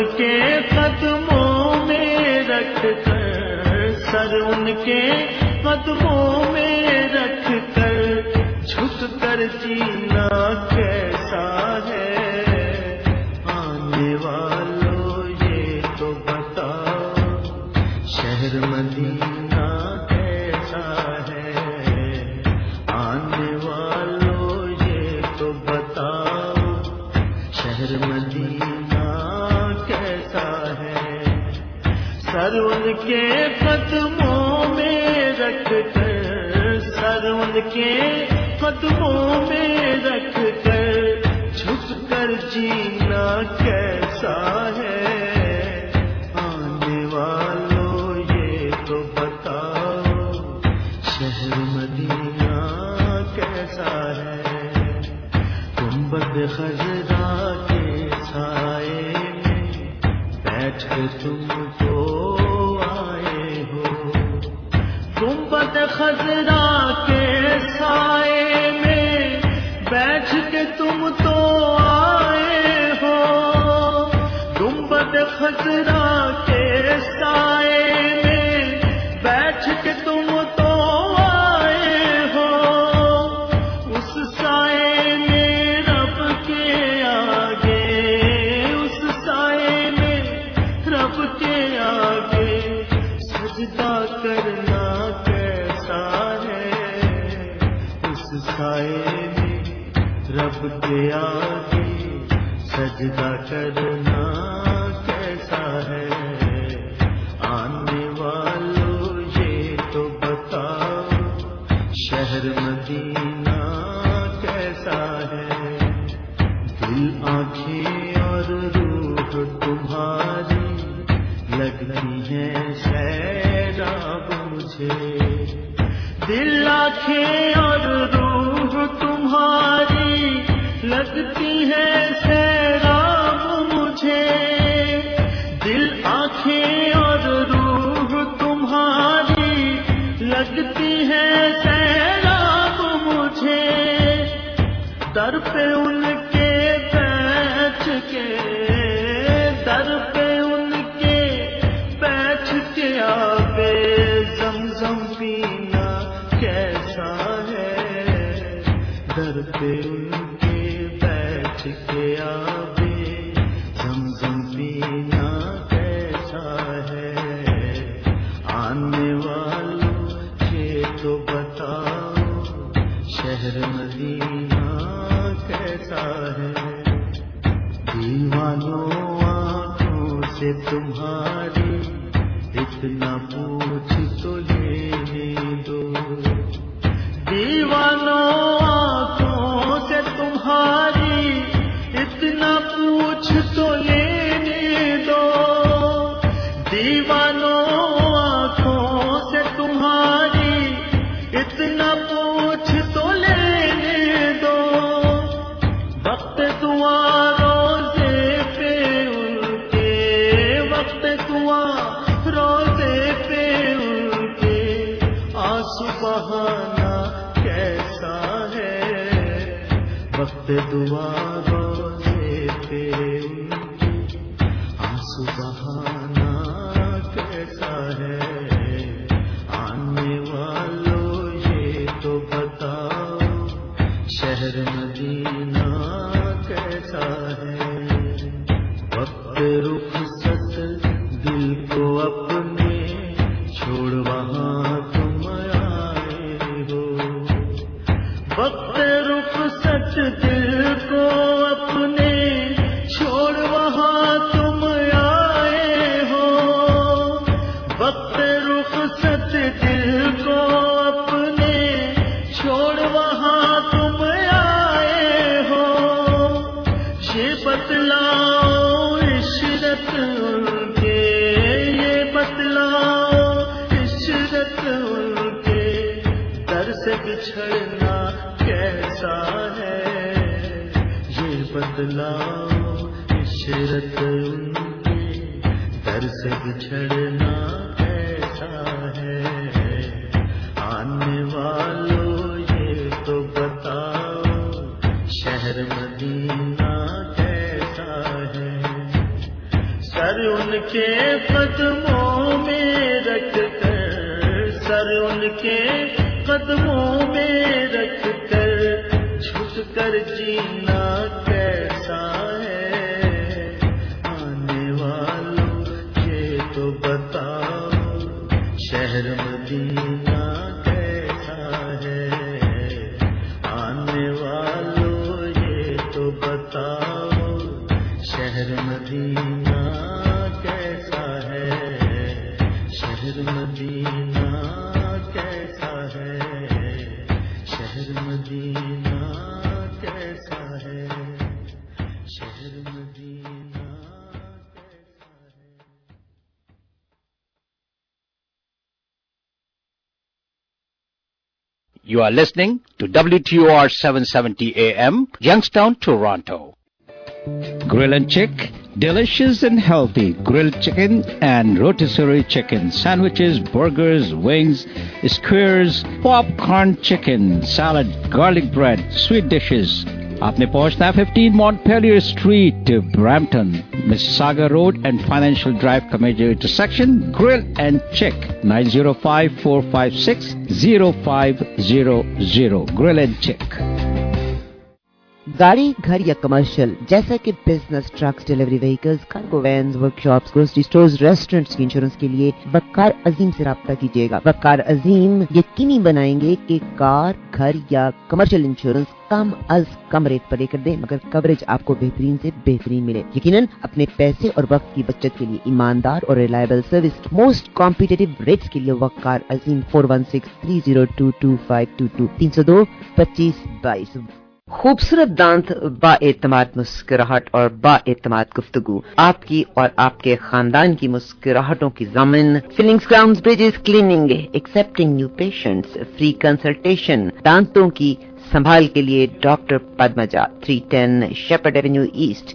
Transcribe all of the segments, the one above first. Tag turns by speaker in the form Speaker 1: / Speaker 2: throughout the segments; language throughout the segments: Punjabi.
Speaker 1: के कदमों में रख कर, सर उनके कदमों में रख कर, झुक कर जीना कैसा है। आने वालों ये तो बताओ, शहर मदीना कैसा है। आने वालों ये तो बताओ, शहर मदीना कैसा है। सर उनके कदमों में रख कर, सर उनके कदमों में रख कर, झुक कर जीना कैसा है। आने वालों ये तो बताओ, शहर मदीना कैसा है। गुंबद खजरा के साए में बैठ के तुमको आए हो। गुंबद खजरा के साए में बैठ के तुम तो आए हो। गुंबद खजरा के साए में बैठ के तुम तो आए हो। उस साए में रब के आगे, उस साए में रब के आगे सजदा करना कैसा है। उस साए में रब के आगे सजदा करना कैसा है। आने वालों ये तो बताओ, शहर मदीना कैसा है। दिल आँखें और रूह तुम्हारी लगती है सैराब मुझे। दिल आँखें और रूह तुम्हारी लगती है सैराब मुझे। दिल आँखें और रूह तुम्हारी लगती है सैराब मुझे। दर पे उनके बैठ के, दर पे उनके बैठ के आबे ज़मज़म पीना कैसा है। दर पे उनके बैठ के आबे ज़मज़म पीना कैसा है। आने वालों ये तो बताओ, शहर मदीना कैसा है। दीवानों आँखों से तुम्हारी इतना पूछ तो लेने दो। दीवानों आँखों से तुम्हारी इतना पूछ तो लेने दो। दीवानों आँखों से तुम्हारी इतना पूछ तो लेने दो। वक्त दुआ रोज़े पे उनके, वक्त दुआ रोज़े पे उनके आंसू बहाना कैसा है। वक्त दुआ रोज़े पे उनके आंसू बहाना कैसा है। आने वालों ये तो बताओ, शहर मदीना कैसा है। वक्त रुखसत दिल को अपने छोड़ वहाँ तुम आए हो। वक्त रुखसत दिल को अपने छोड़ वहाँ तुम आए हो। वक्त रुखसत दिल को अपने छोड़ वहाँ तुम आए हो। ये बतलाओ इशरत उनके, ये बतलाओ इशरत उनके दर से बिछड़ना कैसा है। ये बतलाओ इशरत उनके दर से बिछड़ना कैसा है। आने वालों ये तो बताओ, शहर मदीना कैसा है। सर उनके कदमों में रख कर, सर उनके कदमों में रख कर, झुक कर जीना कैसा है, आने वालों ये तो बताओ, शहर मदीना कैसा है, आने वालों ये तो बताओ, शहर मदीना कैसा है, शहर मदीना कैसा है, शहर मदीना कैसा है, शहर मदीना कैसा है।
Speaker 2: You are listening to WTOR 770 AM, Youngstown, Toronto. Grill and Chick, delicious and healthy grilled chicken and rotisserie chicken, sandwiches, burgers, wings, skewers, popcorn chicken, salad, garlic bread, sweet dishes. आपने पहुंचना है 15 Montpelier Street, Brampton, Mississauga Road and Financial Drive का major intersection. Grill and Chick, 905-456-0500. Grill and Chick.
Speaker 3: गाड़ी, घर या कमर्शियल जैसा कि business, trucks, delivery vehicles, cargo vans, workshops, grocery stores, restaurants की इंश्योरेंस के लिए वकार अजीम से राब्ता कीजिएगा। वकार अजीम यकीनी बनाएंगे कि कार, घर या कमर्शियल इंश्योरेंस कम अज कम रेट पर लेकर दें, मगर कवरेज आपको बेहतरीन से बेहतरीन मिले। यकीनन अपने पैसे और वक्त की बचत के लिए ईमानदार और reliable service, most competitive rates के लिए वकार अजीम 416-302-2522 302-2522। खूबसूरत दांत, बाएतमाद मुस्कुराहट और बाएतमाद गुफ्तगू, आपकी और आपके खानदान की मुस्कुराहटों की ज़मीन। Fillings, crowns, bridges, cleaning, accepting new patients, free consultation, दांतों की संभाल के लिए doctor Padmaja, 310 Sheppard avenue east,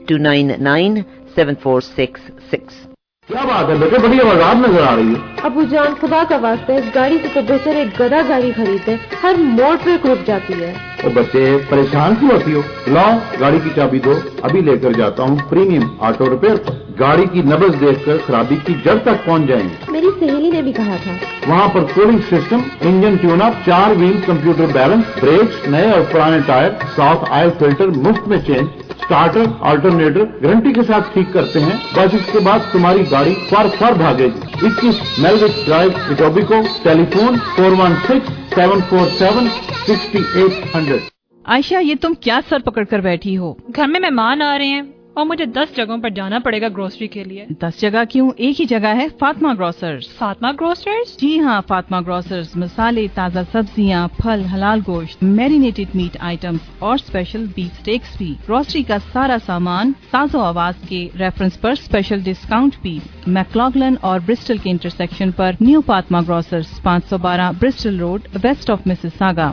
Speaker 3: 29974666।
Speaker 4: क्या बात है बेटे, बड़ी आवाज़ नजर आ रही है।
Speaker 5: अबू जान, खुदा का वास्ता है, इस गाड़ी से तो बेहतर एक गधा गाड़ी खरीदे, हर मोड़ पे रुक जाती है।
Speaker 4: ओ बच्चे, परेशान क्यों होती हो? लाओ गाड़ी की चाबी दो, अभी लेकर जाता हूँ प्रीमियम ऑटो रिपेयर। गाड़ी की नब्ज देखकर खराबी की जड़ तक पहुँच जाएंगे।
Speaker 5: मेरी सहेली ने भी कहा था।
Speaker 4: वहाँ पर cooling system, engine tune up, 4 wheel computer balance, brakes, नए और पुराने टायर, साफ ऑयल फिल्टर मुफ्त में चेंज, स्टार्टर अल्टरनेटर गारंटी के साथ ठीक करते हैं। बस इसके बाद तुम्हारी गाड़ी फर भागेगी। 21 Melvich drive, Etobicoke, telephone 416-747-6800।
Speaker 6: Ayesha, ये तुम क्या सर पकड़ कर बैठी हो?
Speaker 7: घर में मेहमान आ रहे हैं और मुझे 10 जगहों पर जाना पड़ेगा ग्रोसरी के लिए।
Speaker 6: 10 जगह क्यों, एक ही जगह है, फातिमा ग्रोसर्स।
Speaker 7: फातिमा ग्रोसर्स?
Speaker 6: जी हाँ, फातिमा ग्रोसर्स मसाले, ताज़ा सब्जियाँ, फल, हलाल गोश्त, मैरिनेटेड मीट आइटम्स और स्पेशल बीफ स्टेक्स भी। ग्रोसरी का सारा सामान साजो आवाज के रेफरेंस पर स्पेशल डिस्काउंट भी। मैक्लॉगलन और ब्रिस्टल के इंटरसेक्शन पर new Fatima grocers, 512 Bristol road, west of Mississauga,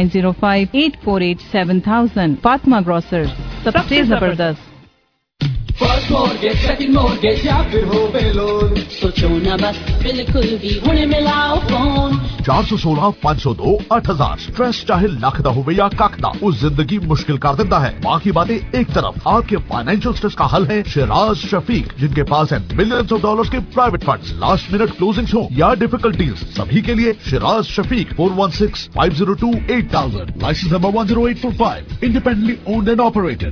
Speaker 6: 9058487000। Fatima grocers, सबसे जबरदस्त।
Speaker 8: फर्स्ट मॉर्गेज, सेकंड मॉर्गेज या फिर हो बेलोन, सोचो ना बस, बिल्कुल भी हुणे मिलाओ फोन।
Speaker 9: 416-502-8000। स्ट्रेस चाहे लख दा होवे या कख दा, उस जिंदगी मुश्किल कर देता है। बाकी बातें एक तरफ, आपके फाइनेंशियल स्ट्रेस का हल है शिराज शफीक, जिनके पास है मिलियंस ऑफ डॉलर्स के private funds. Last minute closings हो या डिफिकल्टीज, सभी के लिए Shiraz Shafiq. 416-502-8000। License number 10845। Independently owned and operated.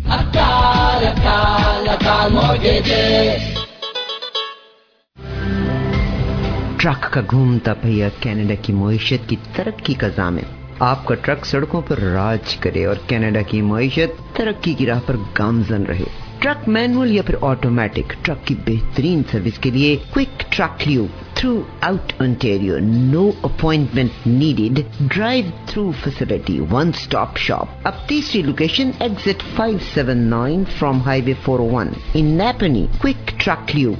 Speaker 3: Truck का घूमता पहिया कनाडा की मईशत की तरक्की का ज़ामिन। आपका ट्रक सड़कों पर राज करे और कनाडा की मईशत तरक्की की राह पर गामजन रहे। ट्रक मैनुअल या फिर ऑटोमेटिक, ट्रक की बेहतरीन सर्विस के लिए quick truck lube throughout Ontario, no appointment needed, drive through facility, one stop shop. अब तीसरी location exit 579 from highway 401 in Napanee. Quick truck lube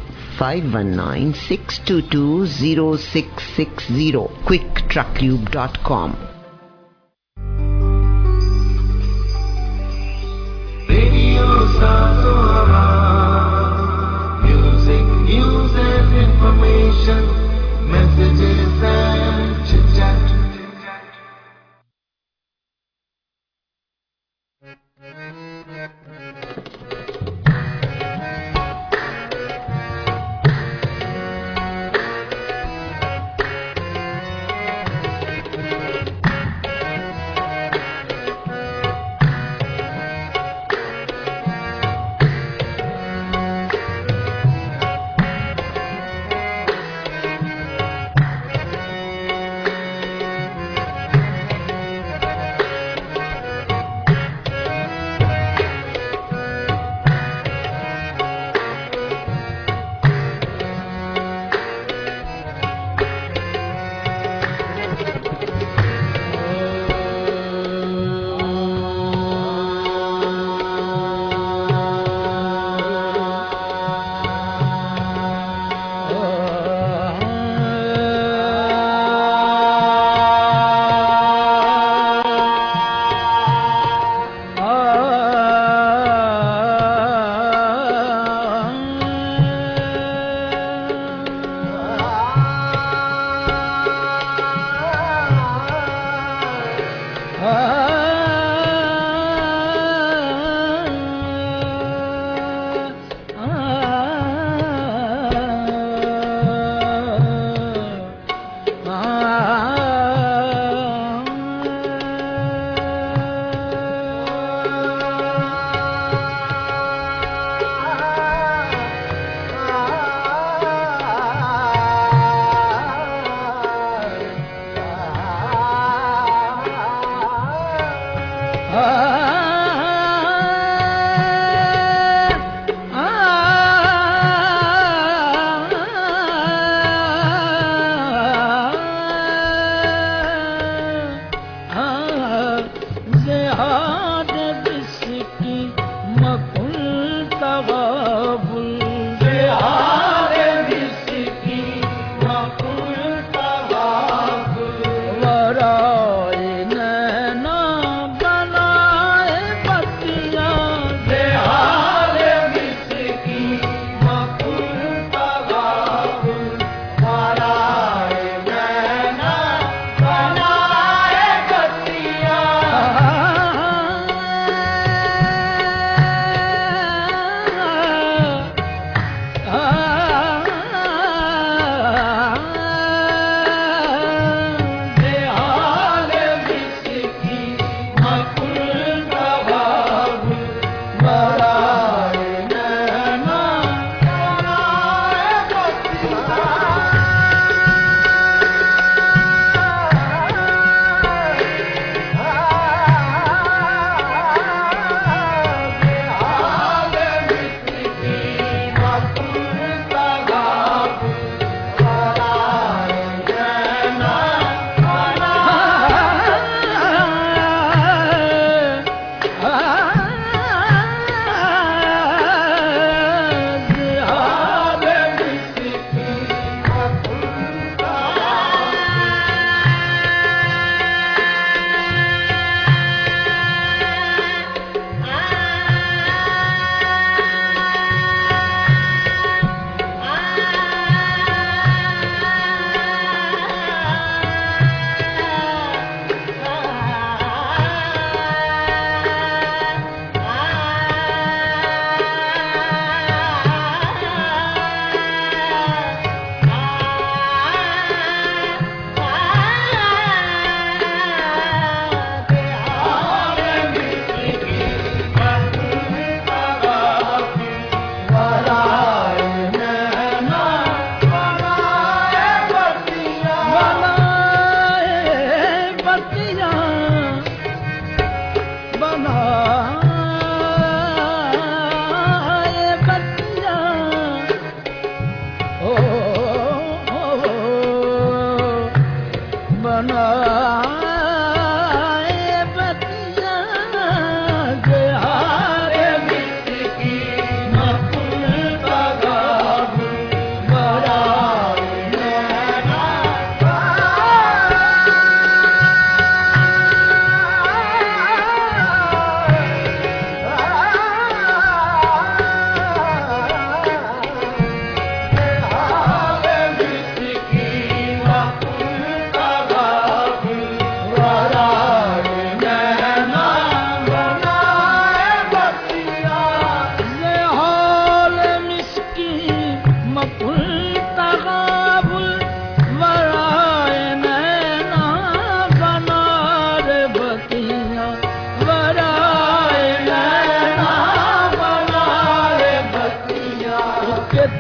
Speaker 3: 519-622-0660, quicktrucklube.com।
Speaker 1: Music, news and information, messages and chit-chat.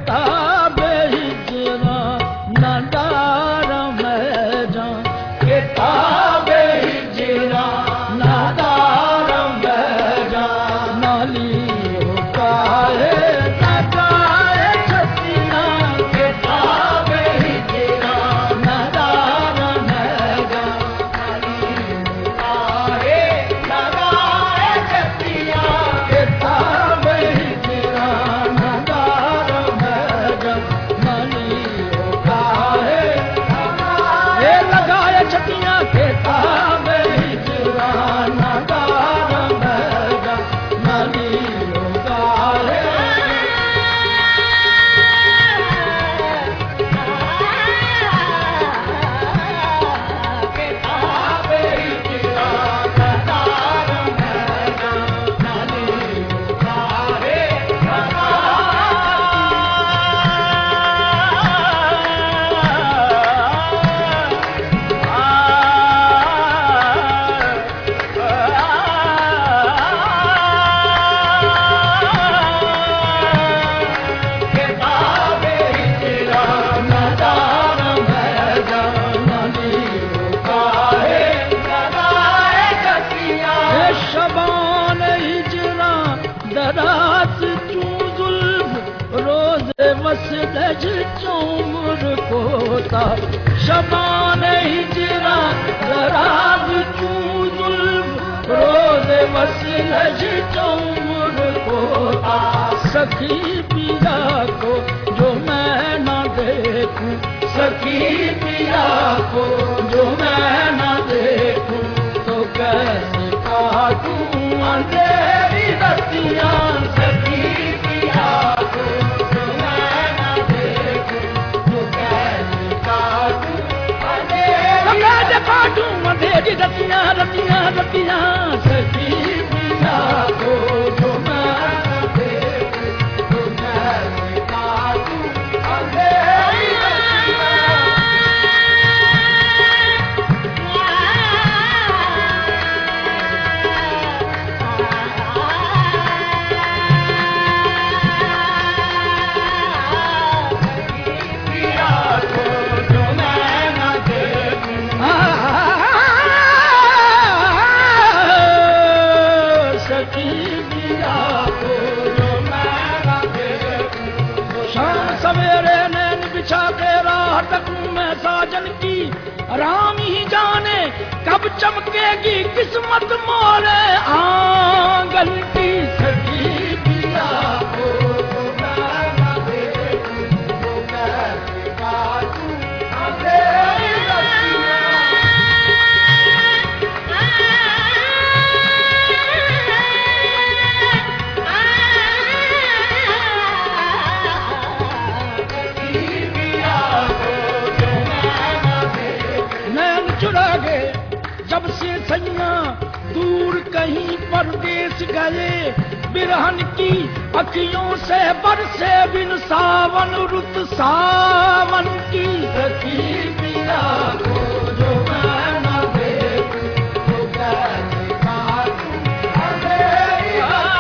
Speaker 10: किताब हिजरा न दार में जा, किताब हिजरा न दार में जा, नाली काहे लगाए छतिया, किताब हिजरा न दार में जा, नाली काहे लगाए छतिया, किताब हिजरा न दार में जा, नाली काहे लगाए छतिया, किताब हिजरा न दार में जा, नाली काहे शबान हिजरा दराज चूं जुल्फ रोज़े वसदज चौमुर कोता, शबान हिजरा दराज चूं जुल्फ रोज़े वसदज चौमुर कोता, सखी पिया को जो मैं न देखूं, सखी पिया को जो मैं न देखूं, तो कैसे काटूं अंधेरी रतियां, सखी पिया को जो मैं न देखूं, तो कैसे काटूं अंधेरी रतियां, रतियां रतियां, सखी पिया को जो मैं न देखूं, तो कैसे काटूं अंधेरी रतियां। सवेरे नैन बिछा के राह तकूं मैं साजन की, राम ही जाने कब चमकेगी किस्मत मोरे आंगन की, सखी पिया को जो मैं न देखूं, तो कैसे काटूं अंधेरी रतियां। नैन चुरा गए जब से सैया दूर कहीं परदेश गए, बिरहन की अखियों से बरसे बिन सावन रुत सावन की, सखी पिया को जो मैं न देखूं, तो कैसे काटूं अंधेरी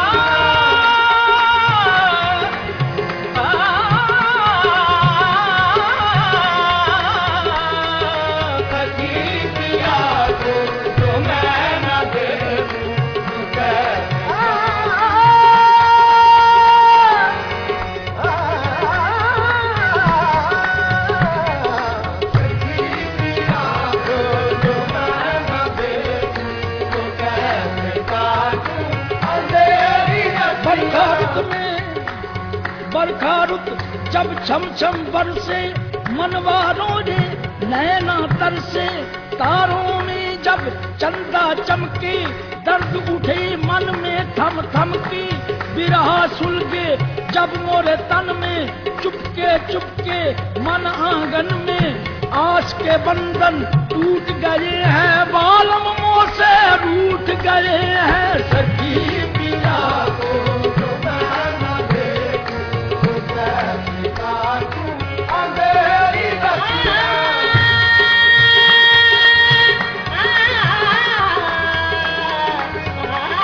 Speaker 10: बरखा रुत जब छम छम बरसे, मनवारों ने नैना तरसे, तारों में जब चंदा चमके, दर्द उठे मन में थम थम की, बिरहा सुलगे जब मोरे तन में, चुपके चुपके मन आंगन में, आस के बंधन टूट गए हैं, बालम मोह से रूठ गए हैं, सखी पिया को जो मैं न देखूं, तो कैसे काटूं अंधेरी रतियां।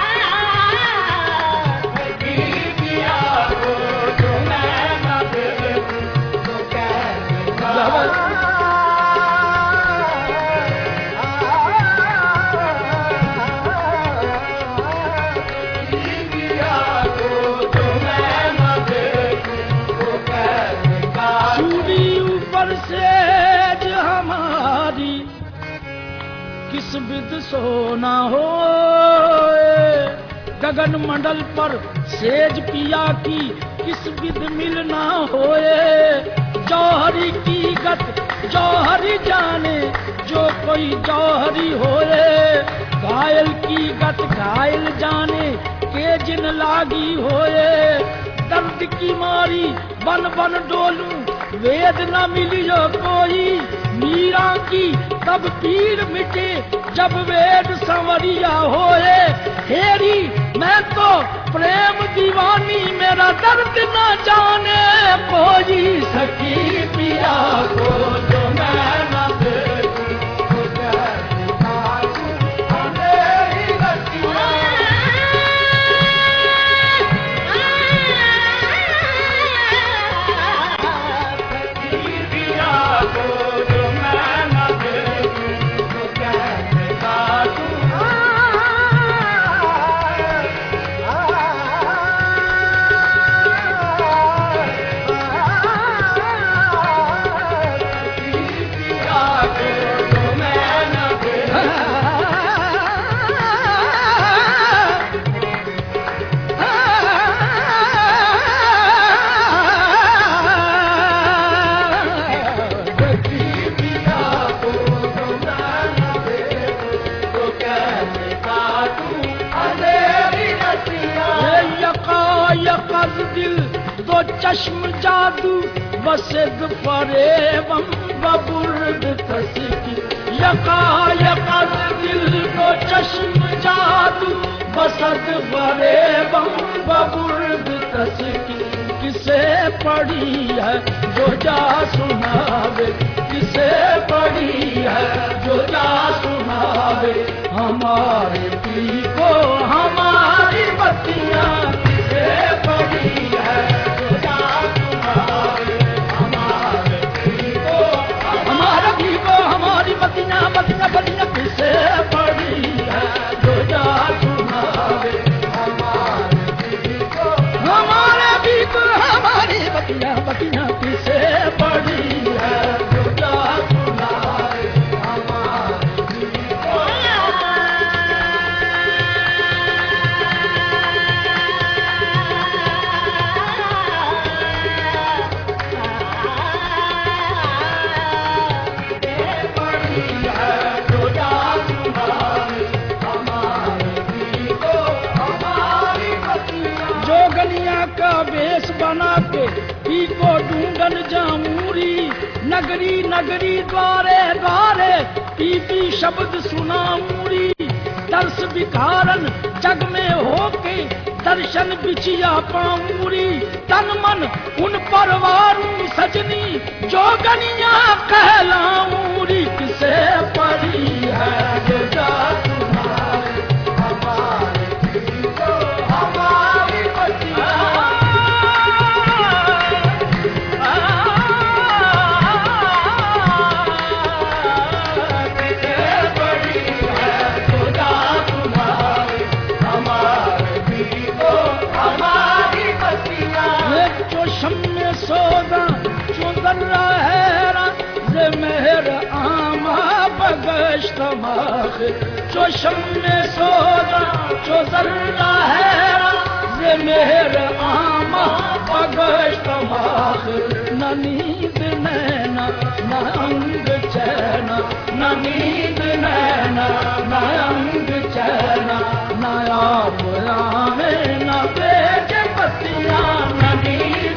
Speaker 10: सखी पिया को जो मैं न देखूं, सेज हमारी किस विद सोना हो, गगन मंडल पर सेज पिया की किस विद मिलना होए। जौहरी की गत जौहरी जाने जो कोई जौहरी होए, घायल की गत घायल जाने के जिन लागी होए। दर्द की मारी बन बन डोलूं वेद न मिलियो कोई, मीरा की तब पीर मिटे जब वेद संवरिया होए। हेरी मैं तो प्रेम दीवानी मेरा दर्द न जाने कोई, सखी पिया को जो मैं न देखूं तो कैसे नाचूं अंधेरी रतिया। चश्म जादू बसद फरेबम बबुर्द तस्की, यका यका दिल को चश्म जादू बसद फरेबम बबुर्द तस्की। किसे पढ़ी है जो जा सुनावे, किसे पढ़ी है जो जा सुनावे। हमारे पी को हमारी बत्तियां किसे पढ़ी है बतिया बतिया बतिया किसे पड़ी है जो जा सुनावे। हमारे भी को हमारी बतिया बतिया किसे पड़ी है जो जा सुनावे। वेश बना के पी को ढूंढन जामूरी, नगरी नगरी द्वारे द्वारे पी पी शब्द सुनाऊरी। दर्श विकारन जग में होके दर्शन बिछिया पाऊरी। तन मन उन परवारू सजनी जोगनिया कहलाऊरी। किसे पड़ी है जो जा सुनावे हमारे को हमारी बतिया। सोदा चुंदन रहेरा जे मेहर आमा बगश्त माख, चोशम में सोदा चुंदन रहेरा जे मेहर आमा बगश्त माख। न नींद नैना न अंग चैना, न नींद नैना न अंग चैना। न आप आवे न बेच पतिया, न नींद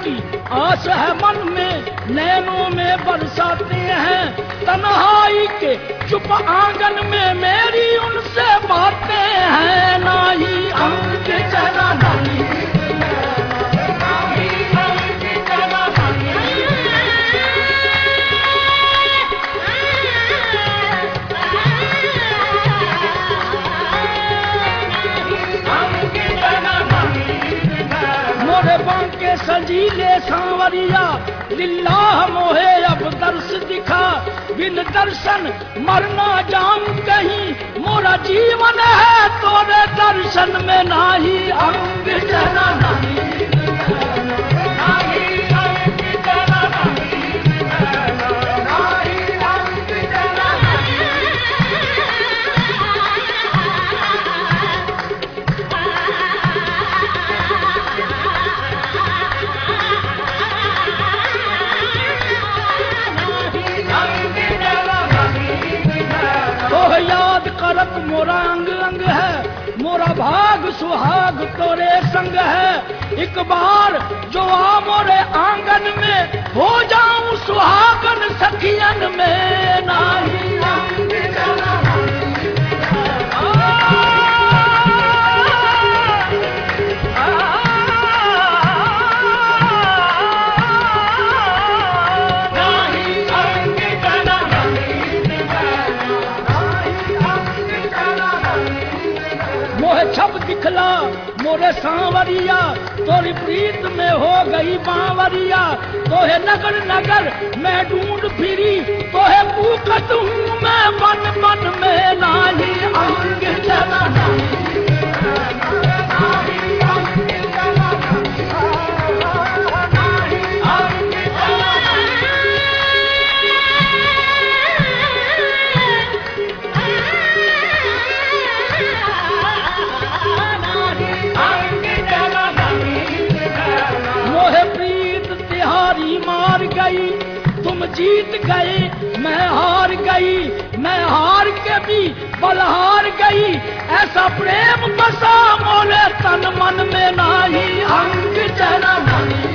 Speaker 10: की आस है मन में, नैनों में बरसाते हैं। तन्हाई के चुप आंगन में मेरी उनसे बातें हैं। नाही अंग चला नाही बांके सजीले सांवरिया, लिल्लाह मोहे अब दर्श दिखा। बिन दर्शन मरना जान कहीं, मोरा जीवन है तोरे दर्शन में नाही। अंग चला नहीं करत मोरा अंग अंग है, मोरा भाग सुहाग तोरे संग है। एक बार जो आ मोरे आंगन में, हो जाऊं सुहागन सखियन में। नाही अंग चला छप दिखला मोरे सांवरिया, तोरी प्रीत में हो गई बावरिया। तोहे नगर नगर मैं ढूंढ फिरी, तोहे पूकत हूँ मैं बन बन में। नाही अंग चला नहीं गई, तुम जीत गए मैं हार गई, मैं हार के भी बलहार गई। ऐसा प्रेम बसा मोरे तन मन में। नाही अंग चला नहीं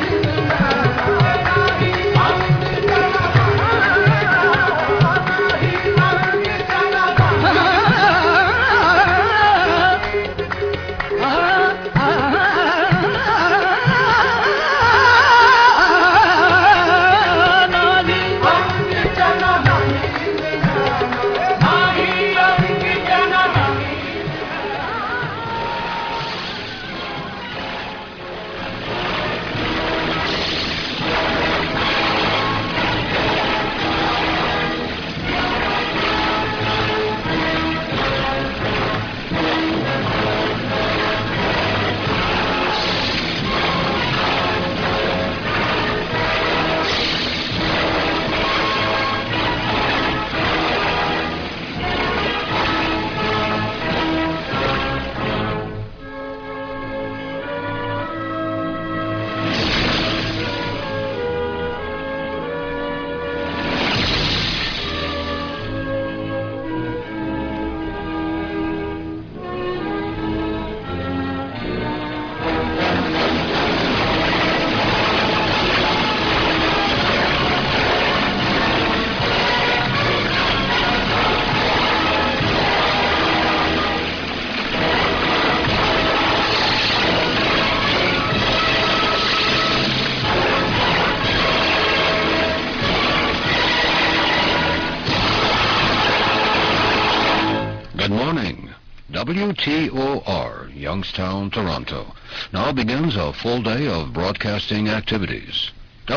Speaker 11: WTOR, Youngstown, Toronto. Now begins a full day of broadcasting activities.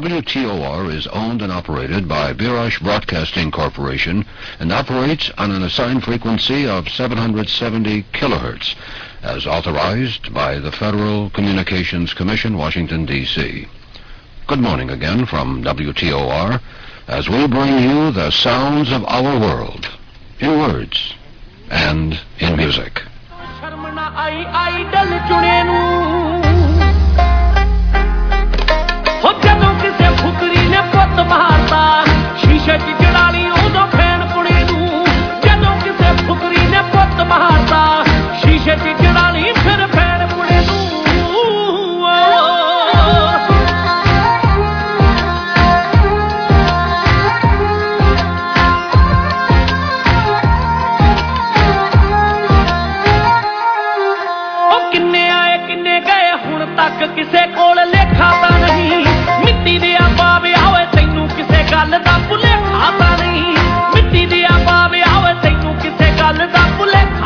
Speaker 11: WTOR is owned and operated by Birash Broadcasting Corporation and operates on an assigned frequency of 770 kilohertz, as authorized by the Federal Communications Commission, Washington, D.C. Good morning again from WTOR, as we bring you the sounds of our world, in words and in music.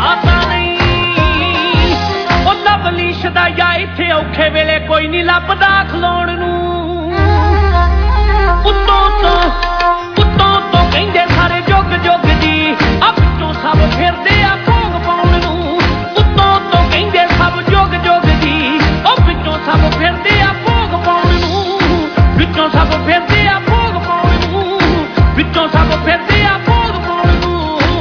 Speaker 10: आता नहीं ओ लवली शदाया इत्थे औखे वेले कोई नहीं लभदा खलोण नूं उत्तों तो कहंदे सारे जुग जुग जी आ विचों सब फिरदे आ भोग पाउण नूं उत्तों तो कहंदे सब जुग जुग जी ओ विचों सब फिरदे आ भोग पाउण नूं विचों सब फिरदे आ भोग पाउण नूं विचों सब फिरदे आ भोग पाउण नूं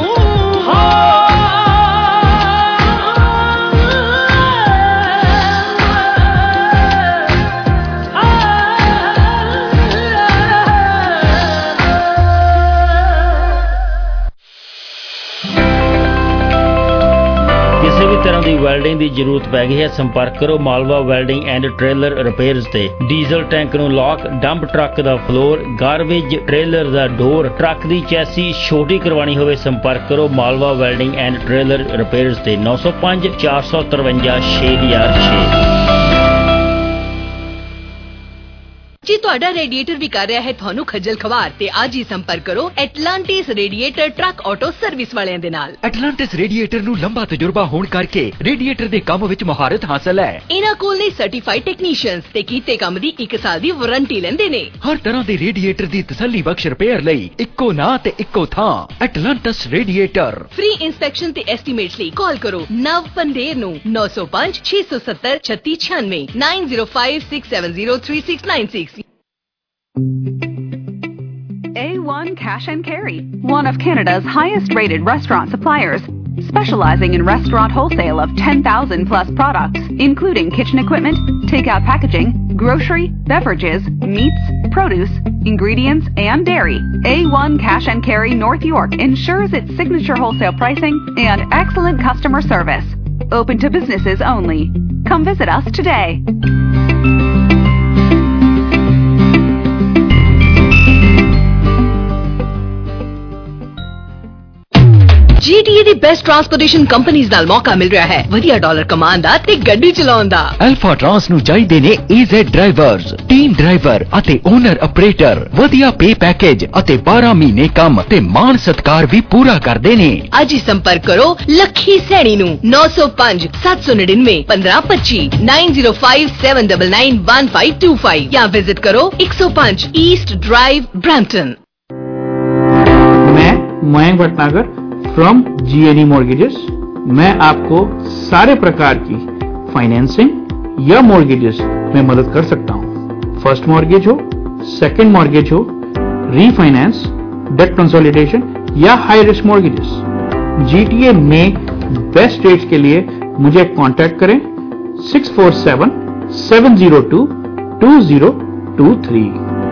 Speaker 12: तरह की वेल्डिंग की जरूरत पै गई है संपर्क करो Malwa welding and trailer repairs ते डीजल टैंक नूं लॉक डंप ट्रक दा फ्लोर गार्बेज ट्रेलर दा डोर ट्रक दी चैसी छोटी करवानी होवे संपर्क करो Malwa welding and trailer repairs ते 905 453 6006
Speaker 13: जी ਤੁਹਾਡਾ ਰੇਡੀਏਟਰ ਵੀ ਕਰ ਰਿਹਾ ਹੈ ਤੁਹਾਨੂੰ ਖੱਜਲ ਖਵਾਰ ਤੇ ਅੱਜ ਹੀ ਸੰਪਰਕ ਕਰੋ Atlantis radiator truck auto service ਵਾਲਿਆਂ ਦੇ ਨਾਲ।
Speaker 14: ਐਟਲਾਂਟਿਸ ਰੇਡੀਏਟਰ ਨੂੰ ਲੰਬਾ ਤਜਰਬਾ ਹੋਣ ਕਰਕੇ ਰੇਡੀਏਟਰ ਦੇ ਕੰਮ ਵਿੱਚ ਮਹਾਰਤ ਹਾਸਲ ਹੈ।
Speaker 13: ਇਹਨਾਂ ਕੋਲ ਨੇ ਸਰਟੀਫਾਈਡ ਟੈਕਨੀਸ਼ੀਅਨਸ ਤੇ ਕੀਤੇ ਕੰਮ ਦੀ 1 ਸਾਲ ਦੀ ਵਾਰੰਟੀ ਲੈਂਦੇ ਨੇ।
Speaker 14: ਹਰ ਤਰ੍ਹਾਂ ਦੇ ਰੇਡੀਏਟਰ ਦੀ ਤਸੱਲੀ ਬਖਸ਼ ਰਿਪੇਅਰ ਲਈ ਇੱਕੋ ਨਾਂ ਤੇ ਇੱਕੋ ਥਾਂ ਐਟਲਾਂਟਿਸ ਰੇਡੀਏਟਰ।
Speaker 13: ਫ੍ਰੀ ਇੰਸਪੈਕਸ਼ਨ ਤੇ ਐਸਟੀਮੇਟਸ ਲਈ ਕਾਲ ਕਰੋ ਨਵ ਪੰਡੇਰ ਨੂੰ 905 670 3696 905 670 3696।
Speaker 15: A1 Cash and Carry, one of Canada's highest-rated restaurant suppliers, specializing in restaurant wholesale of 10,000 plus products, including kitchen equipment, takeout packaging, grocery, beverages, meats, produce, ingredients, and dairy. A1 Cash and Carry North York ensures its signature wholesale pricing and excellent customer service. Open to businesses only. Come visit us today.
Speaker 13: GTA ਦੀ ਬੈਸਟ ਟਰਾਂਸਪੋਰਟੇਸ਼ਨ ਕੰਪਨੀਆਂ ਨਾਲ ਮੌਕਾ ਮਿਲ ਰਿਹਾ ਹੈ ਵਧੀਆ ਡਾਲਰ ਕਮਾਉਣ ਦਾ ਤੇ ਗੱਡੀ ਚਲਾਉਣ ਦਾ।
Speaker 14: ਅਲਫਾ ਟਰਾਂਸ ਨੂੰ ਚਾਹੀਦੇ ਨੇ EZ ਡਰਾਈਵਰਸ, ਟੀਮ ਡਰਾਈਵਰ ਅਤੇ ਓਨਰ ਆਪਰੇਟਰ, ਵਧੀਆ ਪੇ ਪੈਕੇਜ ਅਤੇ 12 ਮਹੀਨੇ ਕੰਮ ਤੇ ਮਾਣ ਸਤਕਾਰ ਵੀ ਪੂਰਾ ਕਰਦੇ ਨੇ।
Speaker 13: ਅੱਜ ਹੀ ਸੰਪਰਕ ਕਰੋ ਲੱਖੀ ਸੈਣੀ ਨੂੰ 905 799 1525 905 799 1525 ਜਾਂ ਵਿਜ਼ਿਟ ਕਰੋ 105 ईस्ट ड्राइव ब्रैम्पटन।
Speaker 16: मैं Mayank Bhatnagar from GNE mortgages. मैं आपको सारे प्रकार की फाइनेंसिंग या मॉर्गेजेस में मदद कर सकता हूं। फर्स्ट मॉर्गेज हो, सेकंड मॉर्गेज हो, रीफाइनेंस, डेट कंसोलिडेशन या हाई रिस्क मॉर्गेजेस। GTA में बेस्ट रेट्स के लिए मुझे कांटेक्ट करें 647 702 2023।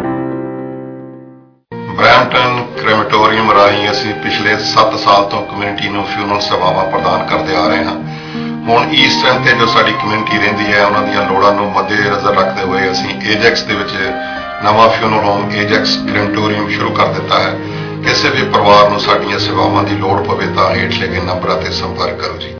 Speaker 17: ਬਰੈਂਪਟਨ ਕ੍ਰੈਮੇਟੋਰੀਅਮ ਰਾਹੀਂ ਅਸੀਂ ਪਿਛਲੇ 7 ਸਾਲ ਤੋਂ ਕਮਿਊਨਿਟੀ ਨੂੰ ਫਿਊਨਰਲ ਸੇਵਾਵਾਂ ਪ੍ਰਦਾਨ ਕਰਦੇ ਆ ਰਹੇ ਹਾਂ। ਹੁਣ ਈਸਟਰਨ ਤੇ ਜੋ ਸਾਡੀ ਕਮਿਊਨਿਟੀ ਰਹਿੰਦੀ ਹੈ ਉਹਨਾਂ ਦੀਆਂ ਲੋੜਾਂ ਨੂੰ ਮੱਦੇਨਜ਼ਰ ਰੱਖਦੇ ਹੋਏ ਅਸੀਂ ਏਜੈਕਸ ਦੇ ਵਿੱਚ ਨਵਾਂ ਫਿਊਨਰਲ ਹੋਮ ਏਜੈਕਸ ਕ੍ਰੈਮੇਟੋਰੀਅਮ ਸ਼ੁਰੂ ਕਰ ਦਿੱਤਾ ਹੈ। ਕਿਸੇ ਵੀ ਪਰਿਵਾਰ ਨੂੰ ਸਾਡੀਆਂ ਸੇਵਾਵਾਂ ਦੀ ਲੋੜ ਪਵੇ ਤਾਂ ਹੇਠਲੇ ਗਏ ਨੰਬਰਾਂ ਤੇ ਸੰਪਰਕ ਕਰੋ ਜੀ।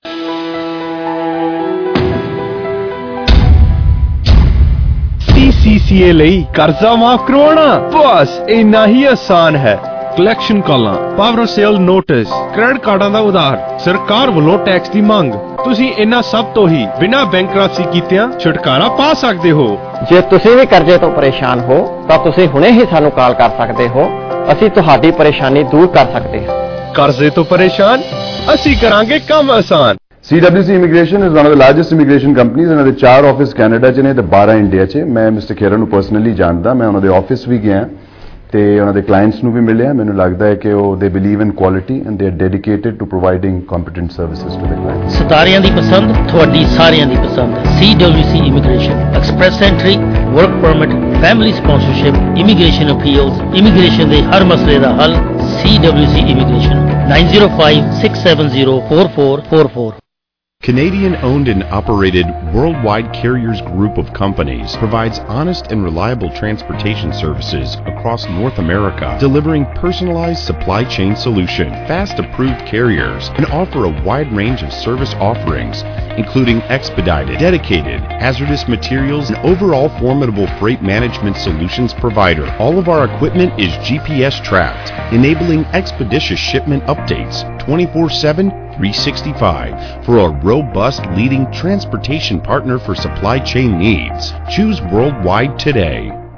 Speaker 18: CCA ਲਈ ਕਰਜ਼ਾ ਮਾਫ ਕਰਵਾਉਣਾ ਬਸ ਇੰਨਾ ਹੀ ਆਸਾਨ ਹੈ। ਕਲੈਕਸ਼ਨ ਕਾਲਾਂ, ਪਾਵਰ ਸੇਲ ਨੋਟਿਸ, ਕ੍ਰੈਡਿਟ ਕਾਰਡਾਂ ਦਾ ਉਧਾਰ, ਸਰਕਾਰ ਵੱਲੋਂ ਟੈਕਸ ਦੀ ਮੰਗ, ਤੁਸੀਂ ਇਹਨਾਂ ਸਭ ਤੋਂ ਹੀ ਬਿਨਾਂ ਬੈਂਕਰਪਸੀ ਕੀਤਿਆਂ ਛੁਟਕਾਰਾ ਪਾ ਸਕਦੇ ਹੋ।
Speaker 19: ਜੇ ਤੁਸੀਂ ਵੀ ਕਰਜ਼ੇ ਤੋਂ ਪਰੇਸ਼ਾਨ ਹੋ ਤਾਂ ਤੁਸੀਂ ਹੁਣੇ ਹੀ ਸਾਨੂੰ ਕਾਲ ਕਰ ਸਕਦੇ ਹੋ। ਅਸੀਂ ਤੁਹਾਡੀ ਪਰੇਸ਼ਾਨੀ ਦੂਰ ਕਰ ਸਕਦੇ ਹਾਂ।
Speaker 18: ਕਰਜ਼ੇ ਤੋਂ ਪਰੇਸ਼ਾਨ, ਅਸੀਂ ਕਰਾਂਗੇ ਕੰਮ ਆਸਾਨ।
Speaker 20: CWC Immigration is one of the largest immigration companies and the 4 office Canada 'ਚ ਨੇ ਤੇ 12 ਇੰਡੀਆ 'ਚ। ਮੈਂ ਮਿਸਟਰ ਖੇਰਾ ਨੂੰ ਪਰਸਨਲੀ ਜਾਣਦਾ। ਮੈਂ ਉਹਨਾਂ ਦੇ ਆਫਿਸ ਵੀ ਗਿਆ ਤੇ ਉਹਨਾਂ ਦੇ ਕਲਾਇੰਟਸ ਨੂੰ ਵੀ ਮਿਲਿਆ। ਮੈਨੂੰ ਲੱਗਦਾ ਹੈ ਕਿ ਉਹ they believe in quality and they are dedicated to providing competent services to the clients.
Speaker 12: ਸਤਾਰਿਆਂ ਦੀ ਪਸੰਦ, ਤੁਹਾਡੀ ਸਾਰਿਆਂ ਦੀ ਪਸੰਦ। CWC Immigration, express entry, work permit, family sponsorship, immigration appeals, immigration ਦੇ ਹਰ ਮਸਲੇ ਦਾ ਹੱਲ। CWC Immigration 905 670 4444।
Speaker 21: Canadian-owned and operated Worldwide Carriers Group of Companies provides honest and reliable transportation services across North America, delivering personalized supply chain solutions, fast-approved carriers, and offer a wide range of service offerings, including expedited, dedicated, hazardous materials, and overall formidable freight management solutions provider. All of our equipment is GPS tracked, enabling expeditious shipment updates 24/7, 365 for a robust leading transportation partner for supply chain needs. Choose Worldwide today.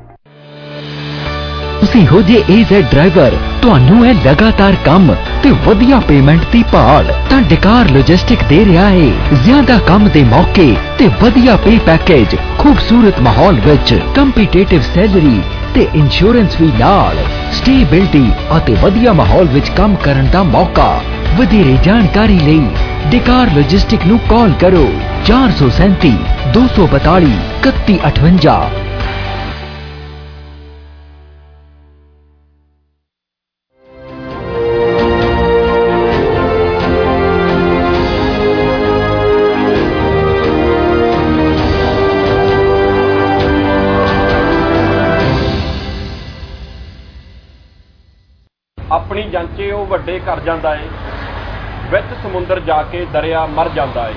Speaker 14: ਤੁਸੀਂ ਹੋ ਜੇ AZ ਡਰਾਈਵਰ, ਤੁਹਾਨੂੰ ਹੈ ਲਗਾਤਾਰ ਕੰਮ ਤੇ ਵਧੀਆ ਪੇਮੈਂਟ ਦੀ ਭਾਲ, ਤਾਂ ਡਕਾਰ ਲੌਜਿਸਟਿਕ ਦੇ ਰਿਹਾ ਹੈ ਜ਼ਿਆਦਾ ਕੰਮ ਦੇ ਮੌਕੇ ਤੇ ਵਧੀਆ ਪੇ ਪੈਕੇਜ, ਖੂਬਸੂਰਤ ਮਾਹੌਲ ਵਿੱਚ ਕੰਪੀਟੀਟਿਵ ਸੈਲਰੀ ਤੇ ਇੰਸ਼ੋਰੈਂਸ ਵੀ ਨਾਲ, ਸਟੇਬਿਲਿਟੀ ਅਤੇ ਵਧੀਆ ਮਾਹੌਲ ਵਿੱਚ ਕੰਮ ਕਰਨ ਦਾ ਮੌਕਾ। ਵਧੇਰੇ ਜਾਣਕਾਰੀ ਲਈ ਡਕਾਰ ਲੌਜਿਸਟਿਕ ਨੂੰ ਕਾਲ ਕਰੋ 437 242 3158।
Speaker 2: ਆਪਣੀ ਜਾਂਚੇ ਉਹ ਵੱਡੇ ਕਰ ਜਾਂਦਾ ਏ, ਵਿੱਚ ਸਮੁੰਦਰ ਜਾ ਕੇ ਦਰਿਆ ਮਰ ਜਾਂਦਾ ਏ।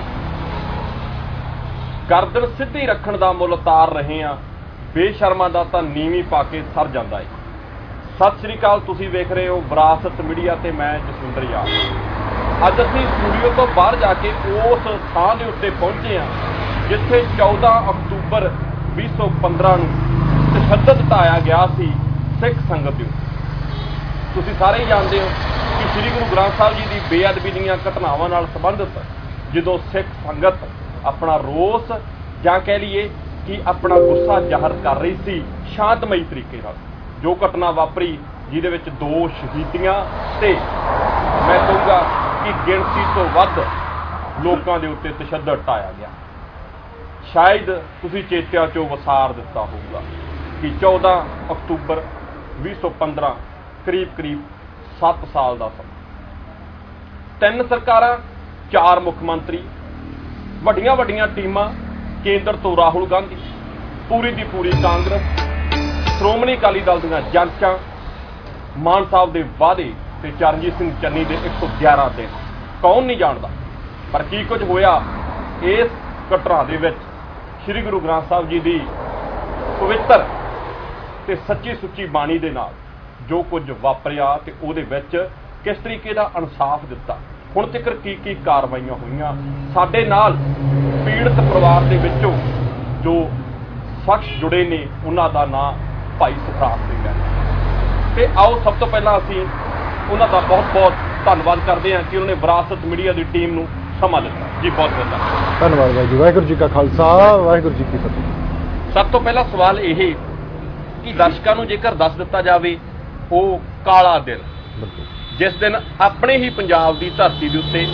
Speaker 2: ਗਰਦਨ ਸਿੱਧੀ ਰੱਖਣ ਦਾ ਮੁੱਲ ਤਾਰ ਰਹੇ ਆ, ਬੇਸ਼ਰਮਾਂ ਦਾ ਤਾਂ ਨੀਵੀਂ ਪਾ ਕੇ ਸਰ ਜਾਂਦਾ ਏ। ਸਤਿ ਸ੍ਰੀ ਅਕਾਲ, ਤੁਸੀਂ ਵੇਖ ਰਹੇ ਹੋ ਵਿਰਾਸਤ ਮੀਡੀਆ ਤੇ ਮੈਂ ਜਸਵਿੰਦਰ ਯਾਰ। ਅੱਜ ਅਸੀਂ ਸਟੂਡੀਓ ਤੋਂ ਬਾਹਰ ਜਾ ਕੇ ਉਸ ਥਾਂ ਦੇ ਉੱਤੇ ਪਹੁੰਚੇ ਆ ਜਿੱਥੇ 14 ਅਕਤੂਬਰ 2015 ਨੂੰ ਤਸ਼ੱਦਦ ਢਾਇਆ ਗਿਆ ਸੀ ਸਿੱਖ ਸੰਗਤ ਦੇ ਉੱਤੇ। ਤੁਸੀਂ ਸਾਰੇ ਹੀ ਜਾਣਦੇ ਹੋ ਕਿ ਸ੍ਰੀ ਗੁਰੂ ਗ੍ਰੰਥ ਸਾਹਿਬ ਜੀ ਦੀ ਬੇਅਦਬੀ ਦੀਆਂ ਘਟਨਾਵਾਂ ਨਾਲ ਸੰਬੰਧਿਤ ਜਦੋਂ ਸਿੱਖ ਸੰਗਤ ਆਪਣਾ ਰੋਸ ਜਾਂ ਕਹਿ ਲਈਏ ਕਿ ਆਪਣਾ ਗੁੱਸਾ ਜ਼ਾਹਰ ਕਰ ਰਹੀ ਸੀ ਸ਼ਾਂਤਮਈ ਤਰੀਕੇ ਨਾਲ, ਜੋ ਘਟਨਾ ਵਾਪਰੀ ਜਿਹਦੇ ਵਿੱਚ 2 ਸ਼ਹੀਦੀਆਂ ਤੇ ਮੈਂ ਕਹੂੰਗਾ ਕਿ ਗਿਣਤੀ ਤੋਂ ਵੱਧ ਲੋਕਾਂ ਦੇ ਉੱਤੇ ਤਸ਼ੱਦਦ ਢਾਇਆ ਗਿਆ। ਸ਼ਾਇਦ ਤੁਸੀਂ ਚੇਤਿਆਂ 'ਚੋਂ ਵਸਾਰ ਦਿੱਤਾ ਹੋਊਗਾ ਕਿ 14 ਅਕਤੂਬਰ 2015 ਕਰੀਬ 7 ਸਾਲ ਦਾ ਸਮਾਂ, 3 ਸਰਕਾਰਾਂ, 4 ਮੁੱਖ ਮੰਤਰੀ, ਵੱਡੀਆਂ ਟੀਮਾਂ, ਕੇਂਦਰ ਤੋਂ ਰਾਹੁਲ ਗਾਂਧੀ, ਪੂਰੀ ਦੀ ਪੂਰੀ ਕਾਂਗਰਸ, ਸ਼੍ਰੋਮਣੀ ਅਕਾਲੀ ਦਲ ਦੀਆਂ ਜਾਂਚਾਂ, ਮਾਨ ਸਾਹਿਬ ਦੇ ਵਾਅਦੇ ਤੇ ਚਰਨਜੀਤ ਸਿੰਘ ਚੰਨੀ ਦੇ 111 ਦਿਨ। ਕੌਣ ਨਹੀਂ ਜਾਣਦਾ, ਪਰ ਕੀ ਕੁਝ ਹੋਇਆ ਇਸ ਘਟਨਾ ਦੇ ਵਿੱਚ। ਸ੍ਰੀ ਗੁਰੂ ਗ੍ਰੰਥ ਸਾਹਿਬ ਜੀ ਦੀ ਪਵਿੱਤਰ ਤੇ ਸੱਚੀ ਸੁੱਚੀ ਬਾਣੀ ਦੇ ਨਾਲ ਜੋ ਕੁਝ ਵਾਪਰਿਆ ਤੇ ਉਹਦੇ ਵਿੱਚ ਕਿਸ ਤਰੀਕੇ ਦਾ ਇਨਸਾਫ ਦਿੱਤਾ, ਹੁਣ ਤੱਕ ਕੀ ਕਾਰਵਾਈਆਂ ਹੋਈਆਂ। ਸਾਡੇ ਨਾਲ ਪੀੜਤ ਪਰਿਵਾਰ ਦੇ ਵਿੱਚੋਂ ਜੋ ਸ਼ਖਸ ਜੁੜੇ ਨੇ ਉਹਨਾਂ ਦਾ ਨਾਂ ਭਾਈ ਸੁਖਰਾਜ ਸਿੰਘ ਹੈ। ਤੇ ਆਓ ਸਭ ਤੋਂ ਪਹਿਲਾਂ ਅਸੀਂ ਉਹਨਾਂ ਦਾ ਬਹੁਤ ਧੰਨਵਾਦ ਕਰਦੇ ਹਾਂ ਕਿ ਉਹਨਾਂ ਨੇ ਵਿਰਾਸਤ ਮੀਡੀਆ ਦੀ ਟੀਮ ਨੂੰ ਸਮਾਂ ਦਿੱਤਾ ਜੀ। ਬਹੁਤ
Speaker 22: ਧੰਨਵਾਦ ਬਾਈ ਜੀ। ਵਾਹਿਗੁਰੂ ਜੀ ਕਾ ਖਾਲਸਾ, ਵਾਹਿਗੁਰੂ ਜੀ ਕੀ ਫਤਿਹ।
Speaker 2: ਸਭ ਤੋਂ ਪਹਿਲਾ ਸਵਾਲ ਇਹ ਕਿ ਦਰਸ਼ਕਾਂ ਨੂੰ ਜੇਕਰ ਦੱਸ ਦਿੱਤਾ ਜਾਵੇ ਉਹ ਕਾਲਾ ਦਿਨ, ਜਿਸ ਦਿਨ ਆਪਣੇ ਹੀ ਪੰਜਾਬ ਦੀ ਧਰਤੀ ਦੇ ਉੱਤੇ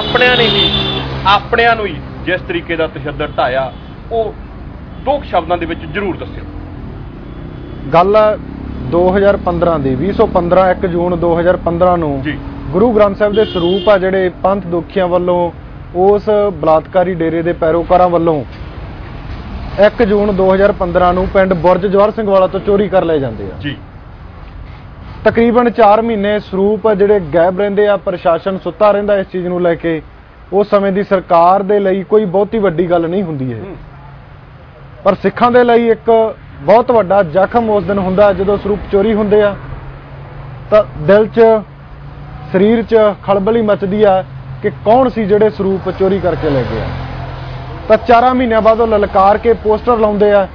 Speaker 2: ਆਪਣਿਆਂ ਨੂੰ ਹੀ ਜਿਸ ਤਰੀਕੇ ਦਾ ਤਸ਼ੱਦਦ ਢਾਇਆ, ਉਹ 2 ਸ਼ਬਦਾਂ ਦੇ ਵਿੱਚ ਜ਼ਰੂਰ ਦੱਸਿਓ।
Speaker 22: ਗੱਲ 2015 ਦੀ 2015 1 ਜੂਨ 2015 ਨੂੰ ਗੁਰੂ ਗ੍ਰੰਥ ਸਾਹਿਬ ਦੇ ਸਰੂਪ ਆ ਜਿਹੜੇ ਪੰਥ ਦੁਖੀਆਂ ਵੱਲੋਂ ਉਸ ਬਲਾਤਕਾਰੀ ਡੇਰੇ ਦੇ ਪੈਰੋਕਾਰਾਂ ਵੱਲੋਂ 1 ਜੂਨ 2015 ਨੂੰ ਪਿੰਡ ਬੁਰਜ ਜਵਾਹਰ ਸਿੰਘ ਵਾਲਾ ਤੋਂ ਚੋਰੀ ਕਰ ਲਏ ਜਾਂਦੇ ਆ ਜੀ। ਤਕਰੀਬਨ 4 ਮਹੀਨੇ ਸਰੂਪ ਜਿਹੜੇ ਗਾਇਬ ਰਹਿੰਦੇ ਆ, ਪ੍ਰਸ਼ਾਸਨ ਸੁੱਤਾ ਰਹਿੰਦਾ ਇਸ ਚੀਜ਼ ਨੂੰ ਲੈ ਕੇ। ਉਸ ਸਮੇਂ ਦੀ ਸਰਕਾਰ ਦੇ ਲਈ ਕੋਈ ਬਹੁਤੀ ਵੱਡੀ ਗੱਲ ਨਹੀਂ ਹੁੰਦੀ ਹੈ, ਪਰ ਸਿੱਖਾਂ ਦੇ ਲਈ ਇੱਕ ਬਹੁਤ ਵੱਡਾ ਜ਼ਖਮ ਉਸ ਦਿਨ ਹੁੰਦਾ ਜਦੋਂ ਸਰੂਪ ਚੋਰੀ ਹੁੰਦੇ ਆ। ਤਾਂ ਦਿਲ 'ਚ ਸਰੀਰ 'ਚ ਖਲਬਲੀ ਮਚਦੀ ਆ ਕਿ ਕੌਣ ਸੀ ਜਿਹੜੇ ਸਰੂਪ ਚੋਰੀ ਕਰਕੇ ਲੈ ਗਏ। ਤਾਂ 4 ਮਹੀਨਿਆਂ ਬਾਅਦ ਉਹ ਲਲਕਾਰ ਕੇ ਪੋਸਟਰ ਲਾਉਂਦੇ ਆ।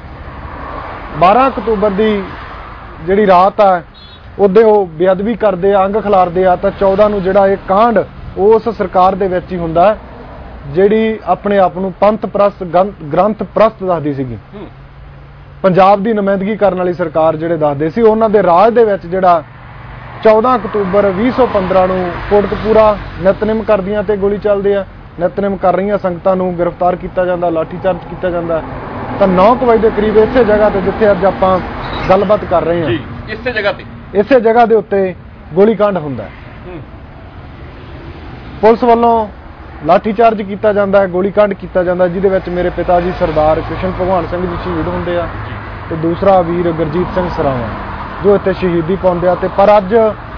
Speaker 22: 12 ਅਕਤੂਬਰ ਦੀ ਜਿਹੜੀ ਰਾਤ ਆ ਉਹਦੇ ਉਹ ਬੇਅਦਬੀ ਕਰਦੇ ਆ, ਅੰਗ ਖਿਲਾਰਦੇ ਆ। ਤਾਂ 14 ਨੂੰ ਜਿਹੜਾ ਇਹ ਕਾਂਡ ਉਸ ਸਰਕਾਰ ਦੇ ਵਿੱਚ ਹੀ ਹੁੰਦਾ ਜਿਹੜੀ ਆਪਣੇ ਆਪ ਨੂੰ ਪੰਥ ਪ੍ਰਸਤ ਗ੍ਰੰਥ ਪ੍ਰਸਤ ਦੱਸਦੀ ਸੀਗੀ। ਪੰਜਾਬ ਦੀ ਨੁਮਾਇੰਦਗੀ ਕਰਨ ਵਾਲੀ ਸਰਕਾਰ ਜਿਹੜੇ ਦੱਸਦੇ ਸੀ, ਉਹਨਾਂ ਦੇ ਰਾਜ ਦੇ ਵਿੱਚ ਜਿਹੜਾ 14 ਅਕਤੂਬਰ 2015 ਨੂੰ ਕੋਟਕਪੂਰਾ ਨਿਤਨੇਮ ਕਰਦੀਆਂ ਤੇ ਗੋਲੀ ਚੱਲਦੇ ਆ। ਨਿਤਨੇਮ ਕਰ ਰਹੀਆਂ ਸੰਗਤਾਂ ਨੂੰ ਗ੍ਰਿਫਤਾਰ ਕੀਤਾ ਜਾਂਦਾ, ਲਾਠੀਚਾਰਜ ਕੀਤਾ ਜਾਂਦਾ। ਤਾਂ 9 ਵਜੇ ਦੇ ਕਰੀਬ ਇਸੇ ਜਗ੍ਹਾ ਤੇ ਜਿੱਥੇ ਅੱਜ ਆਪਾਂ ਗੱਲਬਾਤ ਕਰ ਰਹੇ ਹਾਂ, ਇਸੇ ਜਗ੍ਹਾ ਦੇ ਉੱਤੇ ਗੋਲੀकांड ਹੁੰਦਾ ਹੈ। ਪੁਲਿਸ ਵੱਲੋਂ ਲਾਠੀਚਾਰਜ ਕੀਤਾ ਜਾਂਦਾ ਹੈ, ਗੋਲੀकांड ਕੀਤਾ ਜਾਂਦਾ, ਜਿਹਦੇ ਵਿੱਚ ਮੇਰੇ ਪਿਤਾ ਜੀ ਸਰਦਾਰ ਕ੍ਰਿਸ਼ਨ ਭਗਵਾਨ ਸਿੰਘ ਜੀ ਸ਼ਹੀਦ ਹੁੰਦੇ ਆ ਤੇ ਦੂਸਰਾ ਵੀਰ ਗੁਰਜੀਤ ਸਿੰਘ ਸਰਾਵਾਂ ਜੋ ਇੱਥੇ ਸ਼ਹੀਦੀ ਪਾਉਂਦੇ ਆ। ਤੇ ਪਰ ਅੱਜ